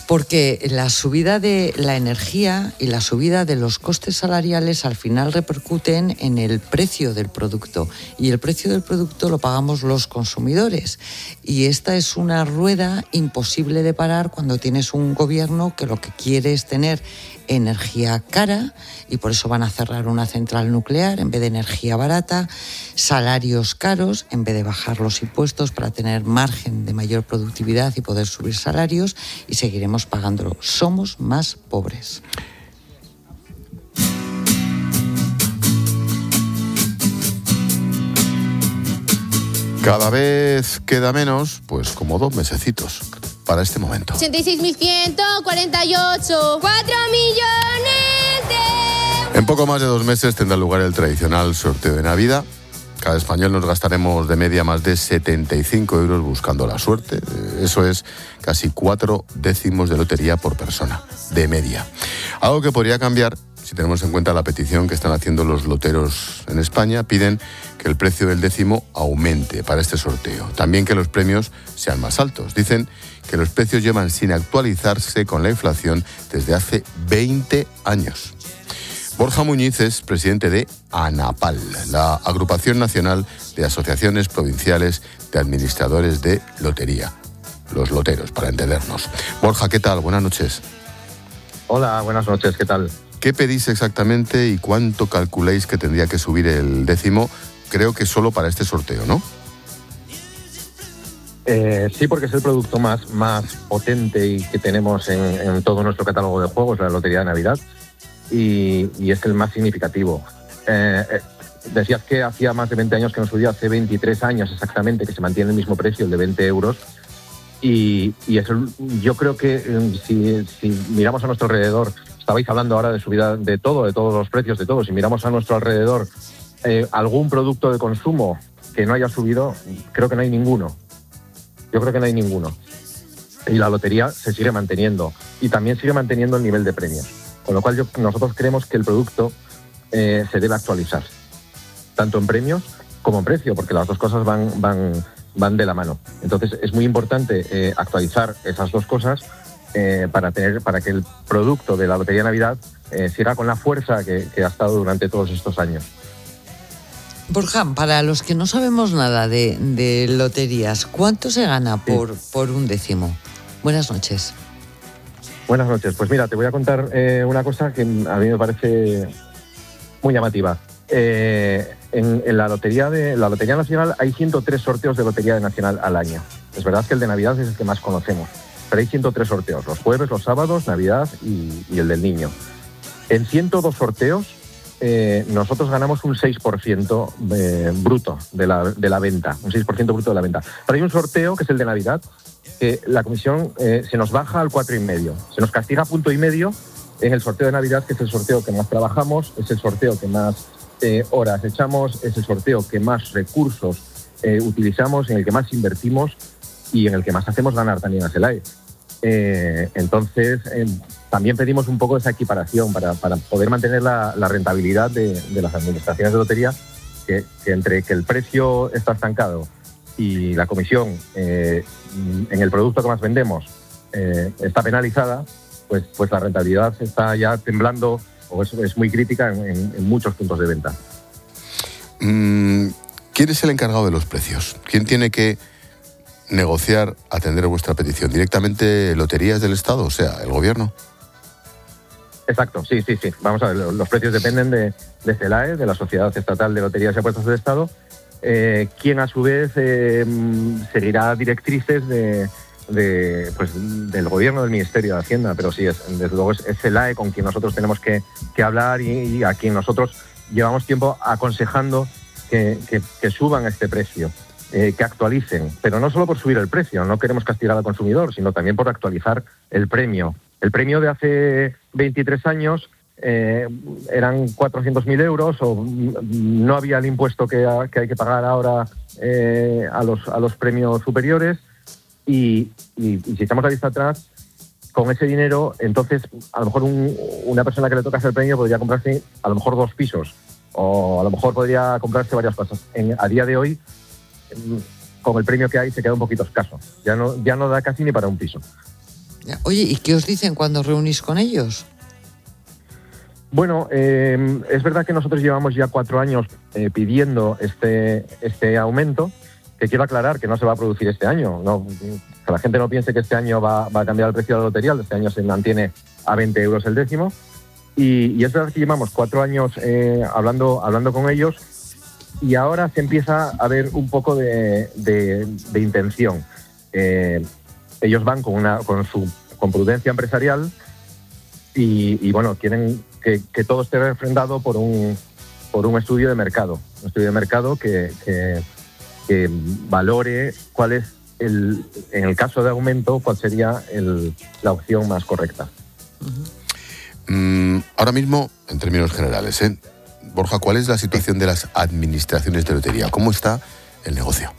Porque la subida de la energía y la subida de los costes salariales al final repercuten en el precio del producto. Y el precio del producto lo pagamos los consumidores. Y esta es una rueda imposible de parar cuando tienes un gobierno que lo que quiere es tener energía cara, y por eso van a cerrar una central nuclear en vez de energía barata, salarios caros en vez de bajar los impuestos para tener margen de mayor productividad y poder subir salarios, y seguiremos pagándolo. Somos más pobres.
Cada vez queda menos, pues como 2 mesecitos para este momento.
86.148, 4 millones de...
En poco más de 2 meses tendrá lugar el tradicional sorteo de Navidad. Cada español nos gastaremos de media más de 75 euros buscando la suerte. Eso es casi 4 décimos de lotería por persona, de media. Algo que podría cambiar si tenemos en cuenta la petición que están haciendo los loteros en España. Piden que el precio del décimo aumente para este sorteo. También que los premios sean más altos. Dicen que los precios llevan sin actualizarse con la inflación desde hace 20 años. Borja Muñiz es presidente de ANAPAL, la Agrupación Nacional de Asociaciones Provinciales de Administradores de Lotería. Los loteros, para entendernos. Borja, ¿qué tal? Buenas noches.
Hola, buenas noches, ¿qué tal?
¿Qué pedís exactamente y cuánto calculáis que tendría que subir el décimo? Creo que solo para este sorteo, ¿no?
Sí, porque es el producto más potente y que tenemos en todo nuestro catálogo de juegos, la Lotería de Navidad, y es el más significativo. Decías que hacía más de 20 años que no subía, hace 23 años exactamente, que se mantiene el mismo precio, el de 20 euros, y yo creo que si miramos a nuestro alrededor, estabais hablando ahora de subida de todos los precios de todo, si miramos a nuestro alrededor algún producto de consumo que no haya subido, creo que no hay ninguno. Yo creo que no hay ninguno. Y la lotería se sigue manteniendo. Y también sigue manteniendo el nivel de premios. Con lo cual nosotros creemos que el producto se debe actualizar. Tanto en premios como en precio, porque las dos cosas van de la mano. Entonces es muy importante actualizar esas dos cosas para que el producto de la Lotería de Navidad siga con la fuerza que ha estado durante todos estos años.
Borja, para los que no sabemos nada de loterías, ¿cuánto se gana por un décimo? Buenas noches.
Buenas noches. Pues mira, te voy a contar una cosa que a mí me parece muy llamativa. En la Lotería Nacional hay 103 sorteos de Lotería Nacional al año. Es verdad que el de Navidad es el que más conocemos, pero hay 103 sorteos, los jueves, los sábados, Navidad y el del niño. En 102 sorteos, nosotros ganamos un 6% bruto de la venta, un 6% bruto de la venta. Pero hay un sorteo, que es el de Navidad, que la comisión se nos baja al 4,5. Se nos castiga a 1,5 en el sorteo de Navidad, que es el sorteo que más trabajamos, es el sorteo que más horas echamos, es el sorteo que más recursos utilizamos, en el que más invertimos y en el que más hacemos ganar también a CELAE. Entonces, también pedimos un poco esa equiparación para poder mantener la rentabilidad de las administraciones de lotería, que entre que el precio está estancado y la comisión en el producto que más vendemos está penalizada, pues la rentabilidad está ya temblando o es muy crítica en muchos puntos de venta.
¿Quién es el encargado de los precios? ¿Quién tiene que negociar, atender vuestra petición? ¿Directamente Loterías del Estado, o sea, el Gobierno?
Exacto, sí. Vamos a ver, los precios dependen de CELAE, de la Sociedad Estatal de Loterías y Apuestas del Estado, quien a su vez seguirá directrices del Gobierno, del Ministerio de Hacienda, pero sí, desde luego es CELAE con quien nosotros tenemos que hablar y a quien nosotros llevamos tiempo aconsejando que suban este precio. Que actualicen, pero no solo por subir el precio, no queremos castigar al consumidor, sino también por actualizar el premio. El premio de hace 23 años eran 400.000 euros, o no había el impuesto que hay que pagar ahora a los premios superiores, y si echamos la vista atrás, con ese dinero, entonces a lo mejor una persona que le toca hacer premio podría comprarse a lo mejor 2 pisos, o a lo mejor podría comprarse varias cosas. A día de hoy, con el premio que hay, se queda un poquito escaso. Ya no da casi ni para un piso.
Oye, ¿y qué os dicen cuando reunís con ellos?
Bueno, es verdad que nosotros llevamos ya 4 años pidiendo este aumento, que quiero aclarar que no se va a producir este año. No, que la gente no piense que este año va a cambiar el precio de la lotería, este año se mantiene a 20 euros el décimo. Y es verdad que llevamos 4 años hablando con ellos y ahora se empieza a ver un poco de intención. Ellos van con prudencia empresarial y bueno, quieren que todo esté refrendado por un estudio de mercado. Un estudio de mercado que valore cuál es, en el caso de aumento, cuál sería la opción más correcta.
Ahora mismo, en términos generales, Borja, ¿cuál es la situación de las administraciones de lotería? ¿Cómo está el negocio?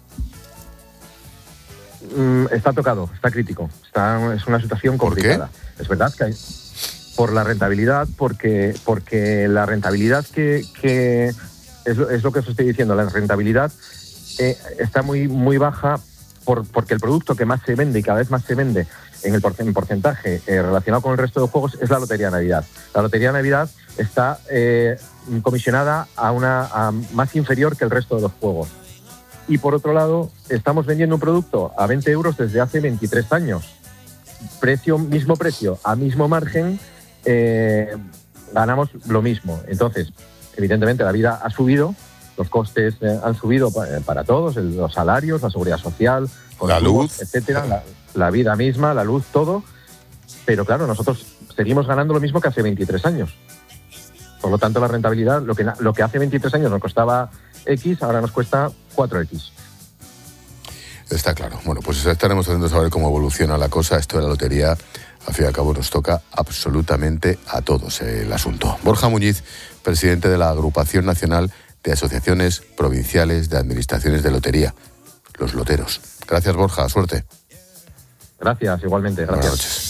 Está tocado, está crítico. Es una situación complicada. ¿Por qué? Es verdad que por la rentabilidad, porque la rentabilidad que es lo que os estoy diciendo, la rentabilidad está muy, muy baja porque el producto que más se vende y cada vez más se vende en porcentaje relacionado con el resto de juegos es la Lotería Navidad. La Lotería Navidad está comisionada a más inferior que el resto de los juegos. Y por otro lado, estamos vendiendo un producto a 20 euros desde hace 23 años. Mismo precio, a mismo margen, ganamos lo mismo. Entonces, evidentemente la vida ha subido, los costes han subido para todos, los salarios, la seguridad social,
la luz,
etcétera, la vida misma, la luz, todo. Pero claro, nosotros seguimos ganando lo mismo que hace 23 años. Por lo tanto, la rentabilidad, lo que hace 23 años nos costaba X, ahora nos cuesta 4X.
Está claro. Bueno, pues estaremos atentos a ver cómo evoluciona la cosa. Esto de la lotería, al fin y al cabo, nos toca absolutamente a todos el asunto. Borja Muñiz, presidente de la Agrupación Nacional de Asociaciones Provinciales de Administraciones de Lotería, los loteros. Gracias, Borja. Suerte.
Gracias, igualmente. Gracias.
Buenas noches.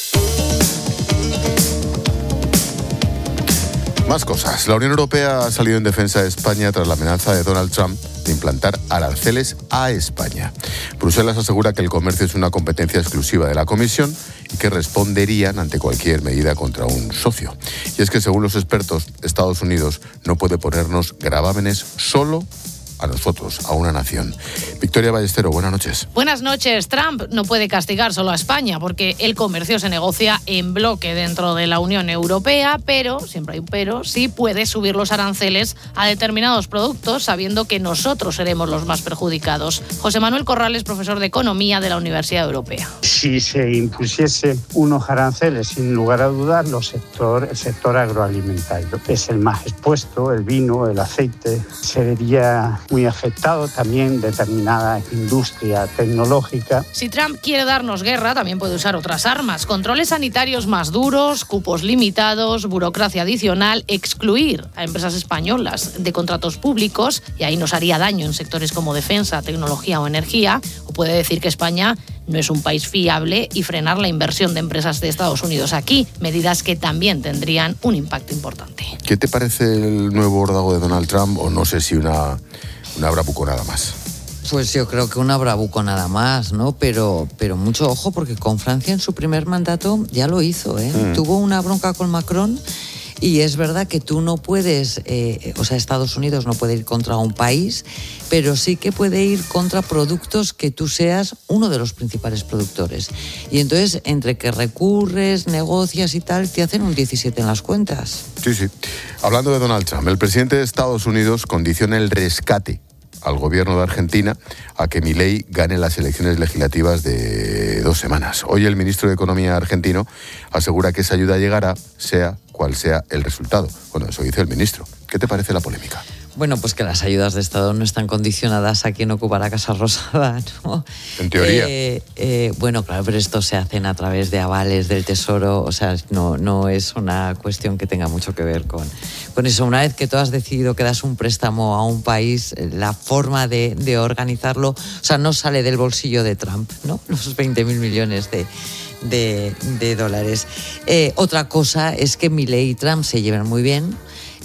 Más cosas. La Unión Europea ha salido en defensa de España tras la amenaza de Donald Trump de implantar aranceles a España. Bruselas asegura que el comercio es una competencia exclusiva de la Comisión y que responderían ante cualquier medida contra un socio. Y es que, según los expertos, Estados Unidos no puede ponernos gravámenes solo a nosotros, a una nación. Victoria Ballestero, buenas noches.
Buenas noches. Trump no puede castigar solo a España porque el comercio se negocia en bloque dentro de la Unión Europea, pero, siempre hay un pero, sí puede subir los aranceles a determinados productos sabiendo que nosotros seremos los más perjudicados. José Manuel Corrales, profesor de Economía de la Universidad Europea.
Si se impusiese unos aranceles, sin lugar a dudar, el sector agroalimentario es el más expuesto, el vino, el aceite, se vería muy afectado, también determinada industria tecnológica.
Si Trump quiere darnos guerra, también puede usar otras armas. Controles sanitarios más duros, cupos limitados, burocracia adicional, excluir a empresas españolas de contratos públicos, y ahí nos haría daño en sectores como defensa, tecnología o energía. O puede decir que España no es un país fiable y frenar la inversión de empresas de Estados Unidos aquí, medidas que también tendrían un impacto importante.
¿Qué te parece el nuevo órdago de Donald Trump? O no sé si una bravuconada más.
Pues yo creo que una bravuconada más, ¿no? Pero mucho ojo, porque con Francia en su primer mandato ya lo hizo, ¿eh? Tuvo una bronca con Macron. Y es verdad que tú no puedes, Estados Unidos no puede ir contra un país, pero sí que puede ir contra productos que tú seas uno de los principales productores. Y entonces, entre que recurres, negocias y tal, te hacen un 17 en las cuentas.
Sí. Hablando de Donald Trump, el presidente de Estados Unidos condiciona el rescate al gobierno de Argentina a que Milei gane las elecciones legislativas de 2 semanas. Hoy el ministro de Economía argentino asegura que esa ayuda llegará, sea cual sea el resultado. Bueno, eso dice el ministro. ¿Qué te parece la polémica?
Bueno, pues que las ayudas de Estado no están condicionadas a quien ocupa la Casa Rosada, ¿no?
En teoría.
Bueno, claro, pero esto se hacen a través de avales del Tesoro, o sea, no es una cuestión que tenga mucho que ver con eso. Una vez que tú has decidido que das un préstamo a un país, la forma de organizarlo, o sea, no sale del bolsillo de Trump, ¿no? Los 20.000 millones de dólares. Otra cosa es que Milei y Trump se llevan muy bien.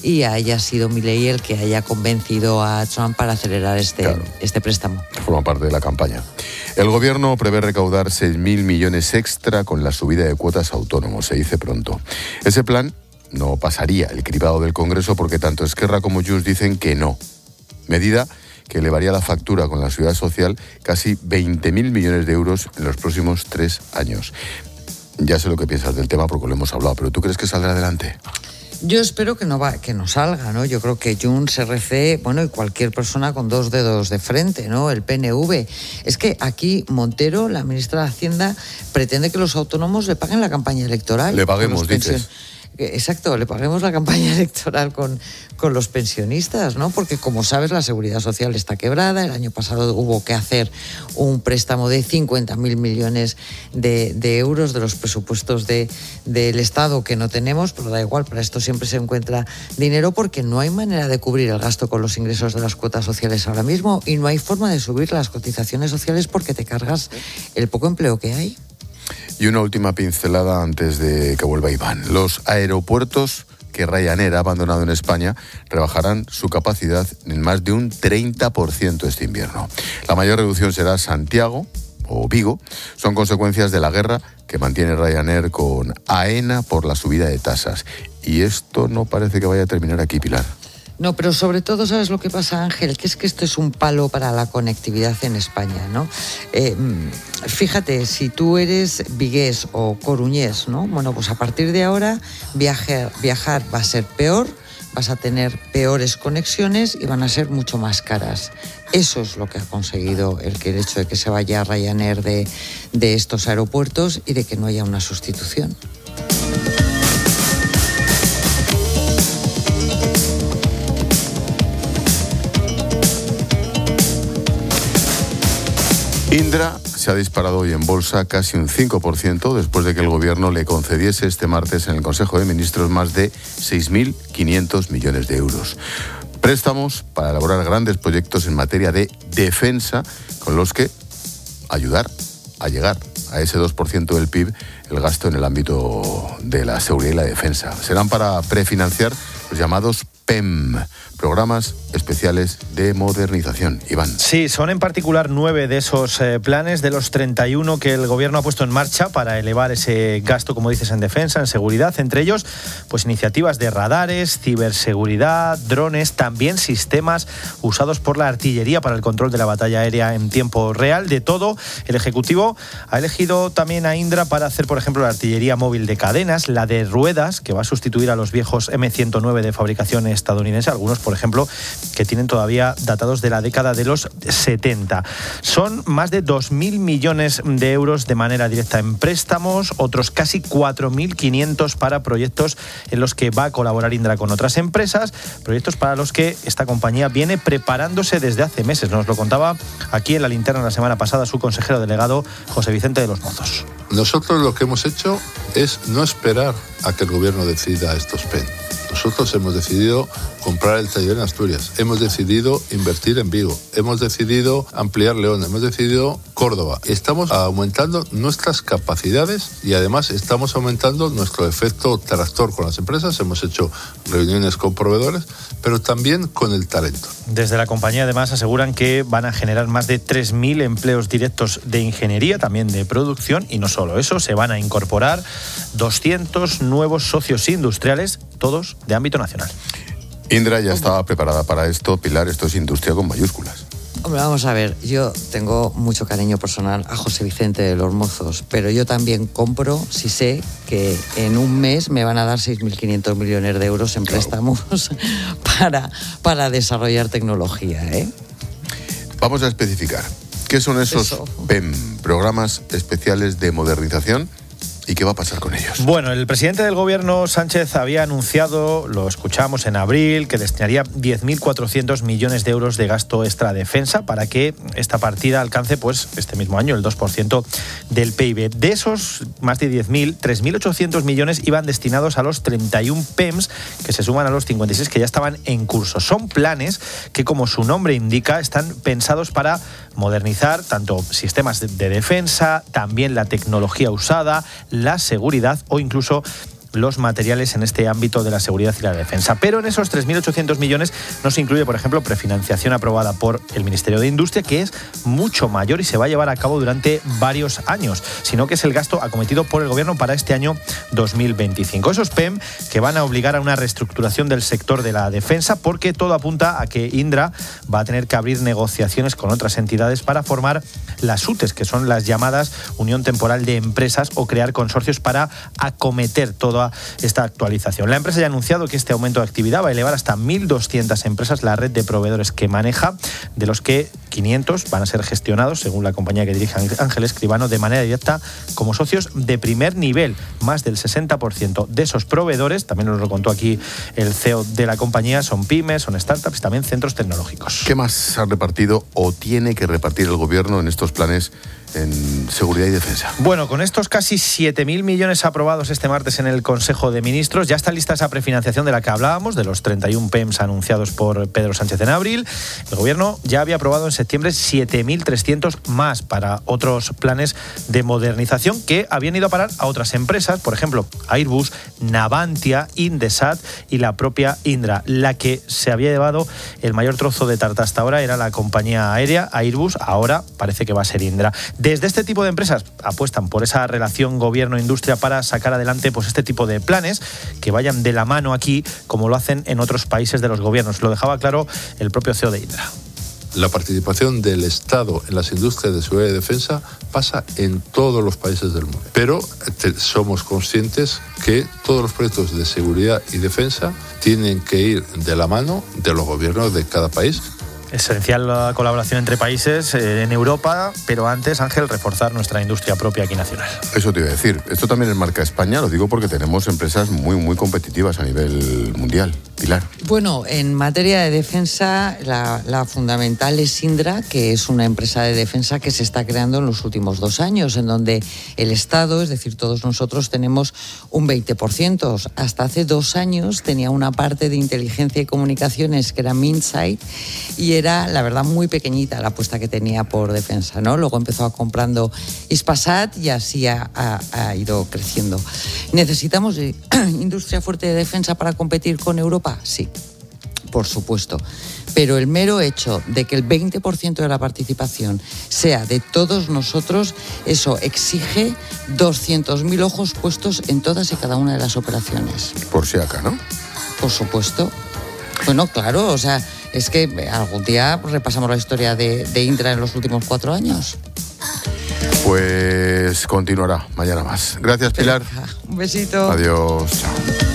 y haya sido Milei el que haya convencido a Trump para acelerar este préstamo.
Forma parte de la campaña. El gobierno prevé recaudar 6.000 millones extra con la subida de cuotas a autónomos, se dice pronto. Ese plan no pasaría el cribado del Congreso porque tanto Esquerra como Junts dicen que no. Medida que elevaría la factura con la seguridad social casi 20.000 millones de euros en los próximos 3 años. Ya sé lo que piensas del tema porque lo hemos hablado, pero ¿tú crees que saldrá adelante?
Yo espero que no salga, ¿no? Yo creo que Junts, RC, y cualquier persona con 2 dedos de frente, ¿no? El PNV. Es que aquí Montero, la ministra de Hacienda, pretende que los autónomos le paguen la campaña electoral.
Le paguemos, dices.
Exacto, le paguemos la campaña electoral con los pensionistas, ¿no? Porque, como sabes, la seguridad social está quebrada. El año pasado hubo que hacer un préstamo de 50.000 millones de euros de los presupuestos del Estado que no tenemos, pero da igual, para esto siempre se encuentra dinero porque no hay manera de cubrir el gasto con los ingresos de las cuotas sociales ahora mismo y no hay forma de subir las cotizaciones sociales porque te cargas el poco empleo que hay.
Y una última pincelada antes de que vuelva Iván. Los aeropuertos que Ryanair ha abandonado en España rebajarán su capacidad en más de un 30% este invierno. La mayor reducción será Santiago o Vigo. Son consecuencias de la guerra que mantiene Ryanair con AENA por la subida de tasas. Y esto no parece que vaya a terminar aquí, Pilar.
No, pero sobre todo, ¿sabes lo que pasa, Ángel? Que es que esto es un palo para la conectividad en España, ¿no? Fíjate, si tú eres vigués o coruñés, ¿no? Bueno, pues a partir de ahora viajar va a ser peor, vas a tener peores conexiones y van a ser mucho más caras. Eso es lo que ha conseguido el hecho de que se vaya Ryanair de estos aeropuertos y de que no haya una sustitución.
Indra se ha disparado hoy en bolsa casi un 5% después de que el gobierno le concediese este martes en el Consejo de Ministros más de 6.500 millones de euros. Préstamos para elaborar grandes proyectos en materia de defensa con los que ayudar a llegar a ese 2% del PIB el gasto en el ámbito de la seguridad y la defensa. Serán para prefinanciar los llamados PEM, programas especiales de modernización. Iván.
Sí, son en particular 9 de esos planes de los 31 que el gobierno ha puesto en marcha para elevar ese gasto, como dices, en defensa, en seguridad. Entre ellos, pues iniciativas de radares, ciberseguridad, drones, también sistemas usados por la artillería para el control de la batalla aérea en tiempo real. De todo, el Ejecutivo ha elegido también a Indra para hacer, por ejemplo, la artillería móvil de cadenas, la de ruedas, que va a sustituir a los viejos M109 de fabricación estadounidense, algunos, por ejemplo, que tienen todavía datados de la década de los 70. Son más de 2.000 millones de euros de manera directa en préstamos, otros casi 4.500 para proyectos en los que va a colaborar Indra con otras empresas, proyectos para los que esta compañía viene preparándose desde hace meses. Nos lo contaba aquí en La Linterna la semana pasada su consejero delegado, José Vicente de los Mozos.
Nosotros lo que hemos hecho es no esperar a que el gobierno decida estos PEN. Nosotros hemos decidido comprar el taller en Asturias, hemos decidido invertir en Vigo, hemos decidido ampliar León, hemos decidido Córdoba. Estamos aumentando nuestras capacidades y además estamos aumentando nuestro efecto tractor con las empresas. Hemos hecho reuniones con proveedores, pero también con el talento.
Desde la compañía además aseguran que van a generar más de 3.000 empleos directos de ingeniería, también de producción, y no solo eso, se van a incorporar 200 nuevos socios industriales, todos de ámbito nacional.
Indra ya estaba preparada para esto, Pilar, esto es industria con mayúsculas.
Hombre, vamos a ver, yo tengo mucho cariño personal a José Vicente de los Mozos, pero yo también compro si sé que en un mes me van a dar 6.500 millones de euros en préstamos para desarrollar tecnología, ¿eh?
Vamos a especificar, ¿qué son esos PEM, programas especiales de modernización? ¿Y qué va a pasar con ellos?
Bueno, el presidente del gobierno, Sánchez, había anunciado, lo escuchamos en abril, que destinaría 10.400 millones de euros de gasto extra defensa para que esta partida alcance, pues, este mismo año, el 2% del PIB. De esos más de 10.000, 3.800 millones iban destinados a los 31 PEMs, que se suman a los 56 que ya estaban en curso. Son planes que, como su nombre indica, están pensados para modernizar tanto sistemas de defensa, también la tecnología usada, la seguridad o incluso los materiales en este ámbito de la seguridad y la defensa. Pero en esos 3.800 millones no se incluye, por ejemplo, prefinanciación aprobada por el Ministerio de Industria, que es mucho mayor y se va a llevar a cabo durante varios años, sino que es el gasto acometido por el Gobierno para este año 2025. Esos PEM que van a obligar a una reestructuración del sector de la defensa, porque todo apunta a que Indra va a tener que abrir negociaciones con otras entidades para formar las UTEs, que son las llamadas Unión Temporal de Empresas, o crear consorcios para acometer toda esta actualización. La empresa ya ha anunciado que este aumento de actividad va a elevar hasta 1.200 empresas la red de proveedores que maneja, de los que 500 van a ser gestionados, según la compañía que dirige Ángel Escribano, de manera directa como socios de primer nivel. Más del 60% de esos proveedores, también nos lo contó aquí el CEO de la compañía, son pymes, son startups y también centros tecnológicos.
¿Qué más ha repartido o tiene que repartir el Gobierno en estos planes en seguridad y defensa?
Bueno, con estos casi 7.000 millones aprobados este martes en el Consejo de Ministros, ya está lista esa prefinanciación de la que hablábamos, de los 31 PEMs anunciados por Pedro Sánchez en abril. El Gobierno ya había aprobado en septiembre 7.300 más para otros planes de modernización que habían ido a parar a otras empresas, por ejemplo, Airbus, Navantia, Indesat y la propia Indra. La que se había llevado el mayor trozo de tarta hasta ahora era la compañía aérea Airbus, ahora parece que va a ser Indra. Desde este tipo de empresas apuestan por esa relación gobierno-industria para sacar adelante pues este tipo de planes que vayan de la mano aquí, como lo hacen en otros países de los gobiernos. Lo dejaba claro el propio CEO de Indra.
La participación del Estado en las industrias de seguridad y defensa pasa en todos los países del mundo. Pero somos conscientes que todos los proyectos de seguridad y defensa tienen que ir de la mano de los gobiernos de cada país.
Esencial la colaboración entre países en Europa, pero antes, Ángel, reforzar nuestra industria propia aquí nacional.
Eso te iba a decir. Esto también enmarca España, lo digo porque tenemos empresas muy, muy competitivas a nivel mundial. Pilar.
Bueno, en materia de defensa, la fundamental es Indra, que es una empresa de defensa que se está creando en los últimos 2 años, en donde el Estado, es decir, todos nosotros, tenemos un 20%. Hasta hace 2 años tenía una parte de inteligencia y comunicaciones que era Minsight, y era, la verdad, muy pequeñita la apuesta que tenía por defensa, ¿no? Luego empezó comprando Hispasat y así ha ido creciendo. ¿Necesitamos industria fuerte de defensa para competir con Europa? Sí, por supuesto. Pero el mero hecho de que el 20% de la participación sea de todos nosotros, eso exige 200.000 ojos puestos en todas y cada una de las operaciones.
Por si acá, ¿no?
Por supuesto. Bueno, claro, o sea, es que algún día repasamos la historia de Indra en los últimos 4 años.
Pues continuará mañana más. Gracias, Pilar.
Un besito.
Adiós. Chao.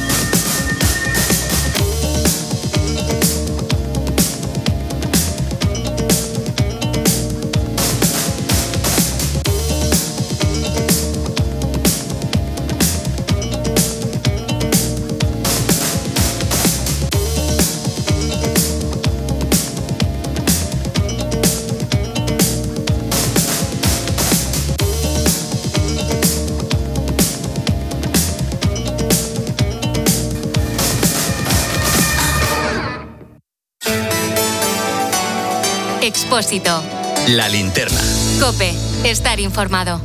Expósito.
La linterna.
COPE. Estar informado.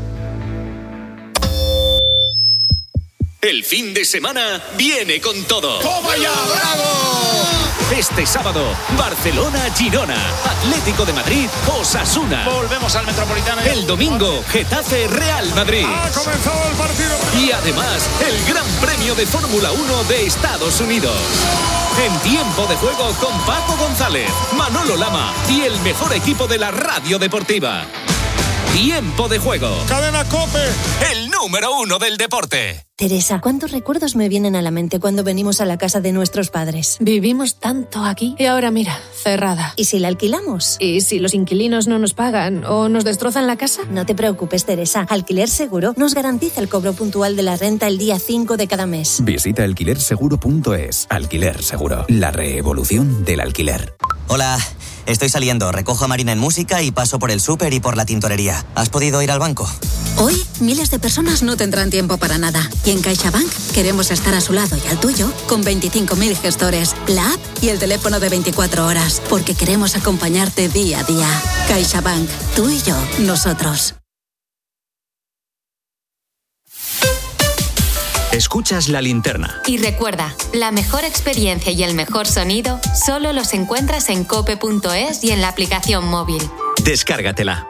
El fin de semana viene con todo.
¡Toma ya, bravo!
Este sábado, Barcelona-Girona, Atlético de Madrid, Osasuna.
Volvemos al Metropolitano.
El domingo, Getafe-Real Madrid.
Ha comenzado el partido.
Y además, el Gran Premio de Fórmula 1 de Estados Unidos. En Tiempo de Juego con Paco González, Manolo Lama y el mejor equipo de la radio deportiva. Tiempo de Juego.
Cadena COPE.
El número 1 del deporte.
Teresa, ¿cuántos recuerdos me vienen a la mente cuando venimos a la casa de nuestros padres?
Vivimos tanto aquí y ahora mira, cerrada.
¿Y si la alquilamos?
¿Y si los inquilinos no nos pagan o nos destrozan la casa?
No te preocupes, Teresa. Alquiler Seguro nos garantiza el cobro puntual de la renta el día 5 de cada mes.
Visita alquilerseguro.es. Alquiler Seguro. La revolución del alquiler.
Hola, estoy saliendo. Recojo a Marina en música y paso por el súper y por la tintorería. ¿Has podido ir al banco?
Hoy, miles de personas no tendrán tiempo para nada. Y en CaixaBank queremos estar a su lado y al tuyo con 25.000 gestores, la app y el teléfono de 24 horas. Porque queremos acompañarte día a día. CaixaBank. Tú y yo. Nosotros.
Escuchas La Linterna.
Y recuerda, la mejor experiencia y el mejor sonido solo los encuentras en cope.es y en la aplicación móvil.
Descárgatela.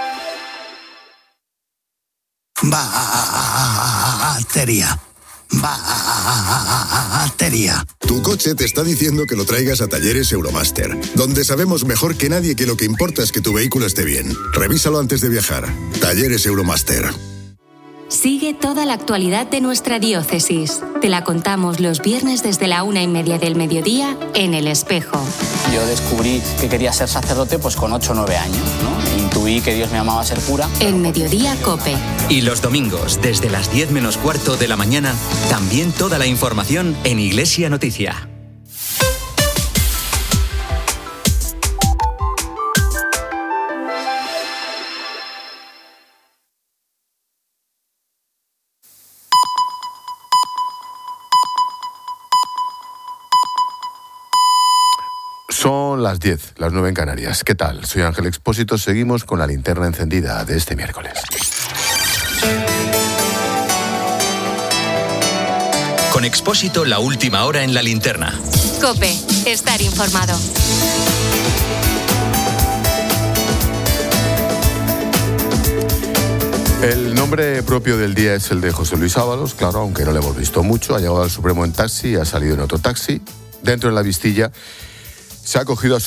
Batería. Tu coche te está diciendo que lo traigas a Talleres Euromaster, donde sabemos mejor que nadie que lo que importa es que tu vehículo esté bien. Revísalo antes de viajar. Talleres Euromaster.
Sigue toda la actualidad de nuestra diócesis. Te la contamos los viernes desde la 1:30 del mediodía en El Espejo.
Yo descubrí que quería ser sacerdote pues con 8 o 9 años, ¿no? Intuí que Dios me llamaba a ser cura.
En Mediodía Cope.
Y los domingos, desde las 10 menos cuarto de la mañana, también toda la información en Iglesia Noticia.
Son las 10, las 9 en Canarias. ¿Qué tal? Soy Ángel Expósito. Seguimos con la linterna encendida de este miércoles.
Con Expósito, la última hora en la linterna.
Cope, estar informado.
El nombre propio del día es el de José Luis Ábalos, claro, aunque no lo hemos visto mucho. Ha llegado al Supremo en taxi, ha salido en otro taxi. Dentro de la Vistilla se ha acogido a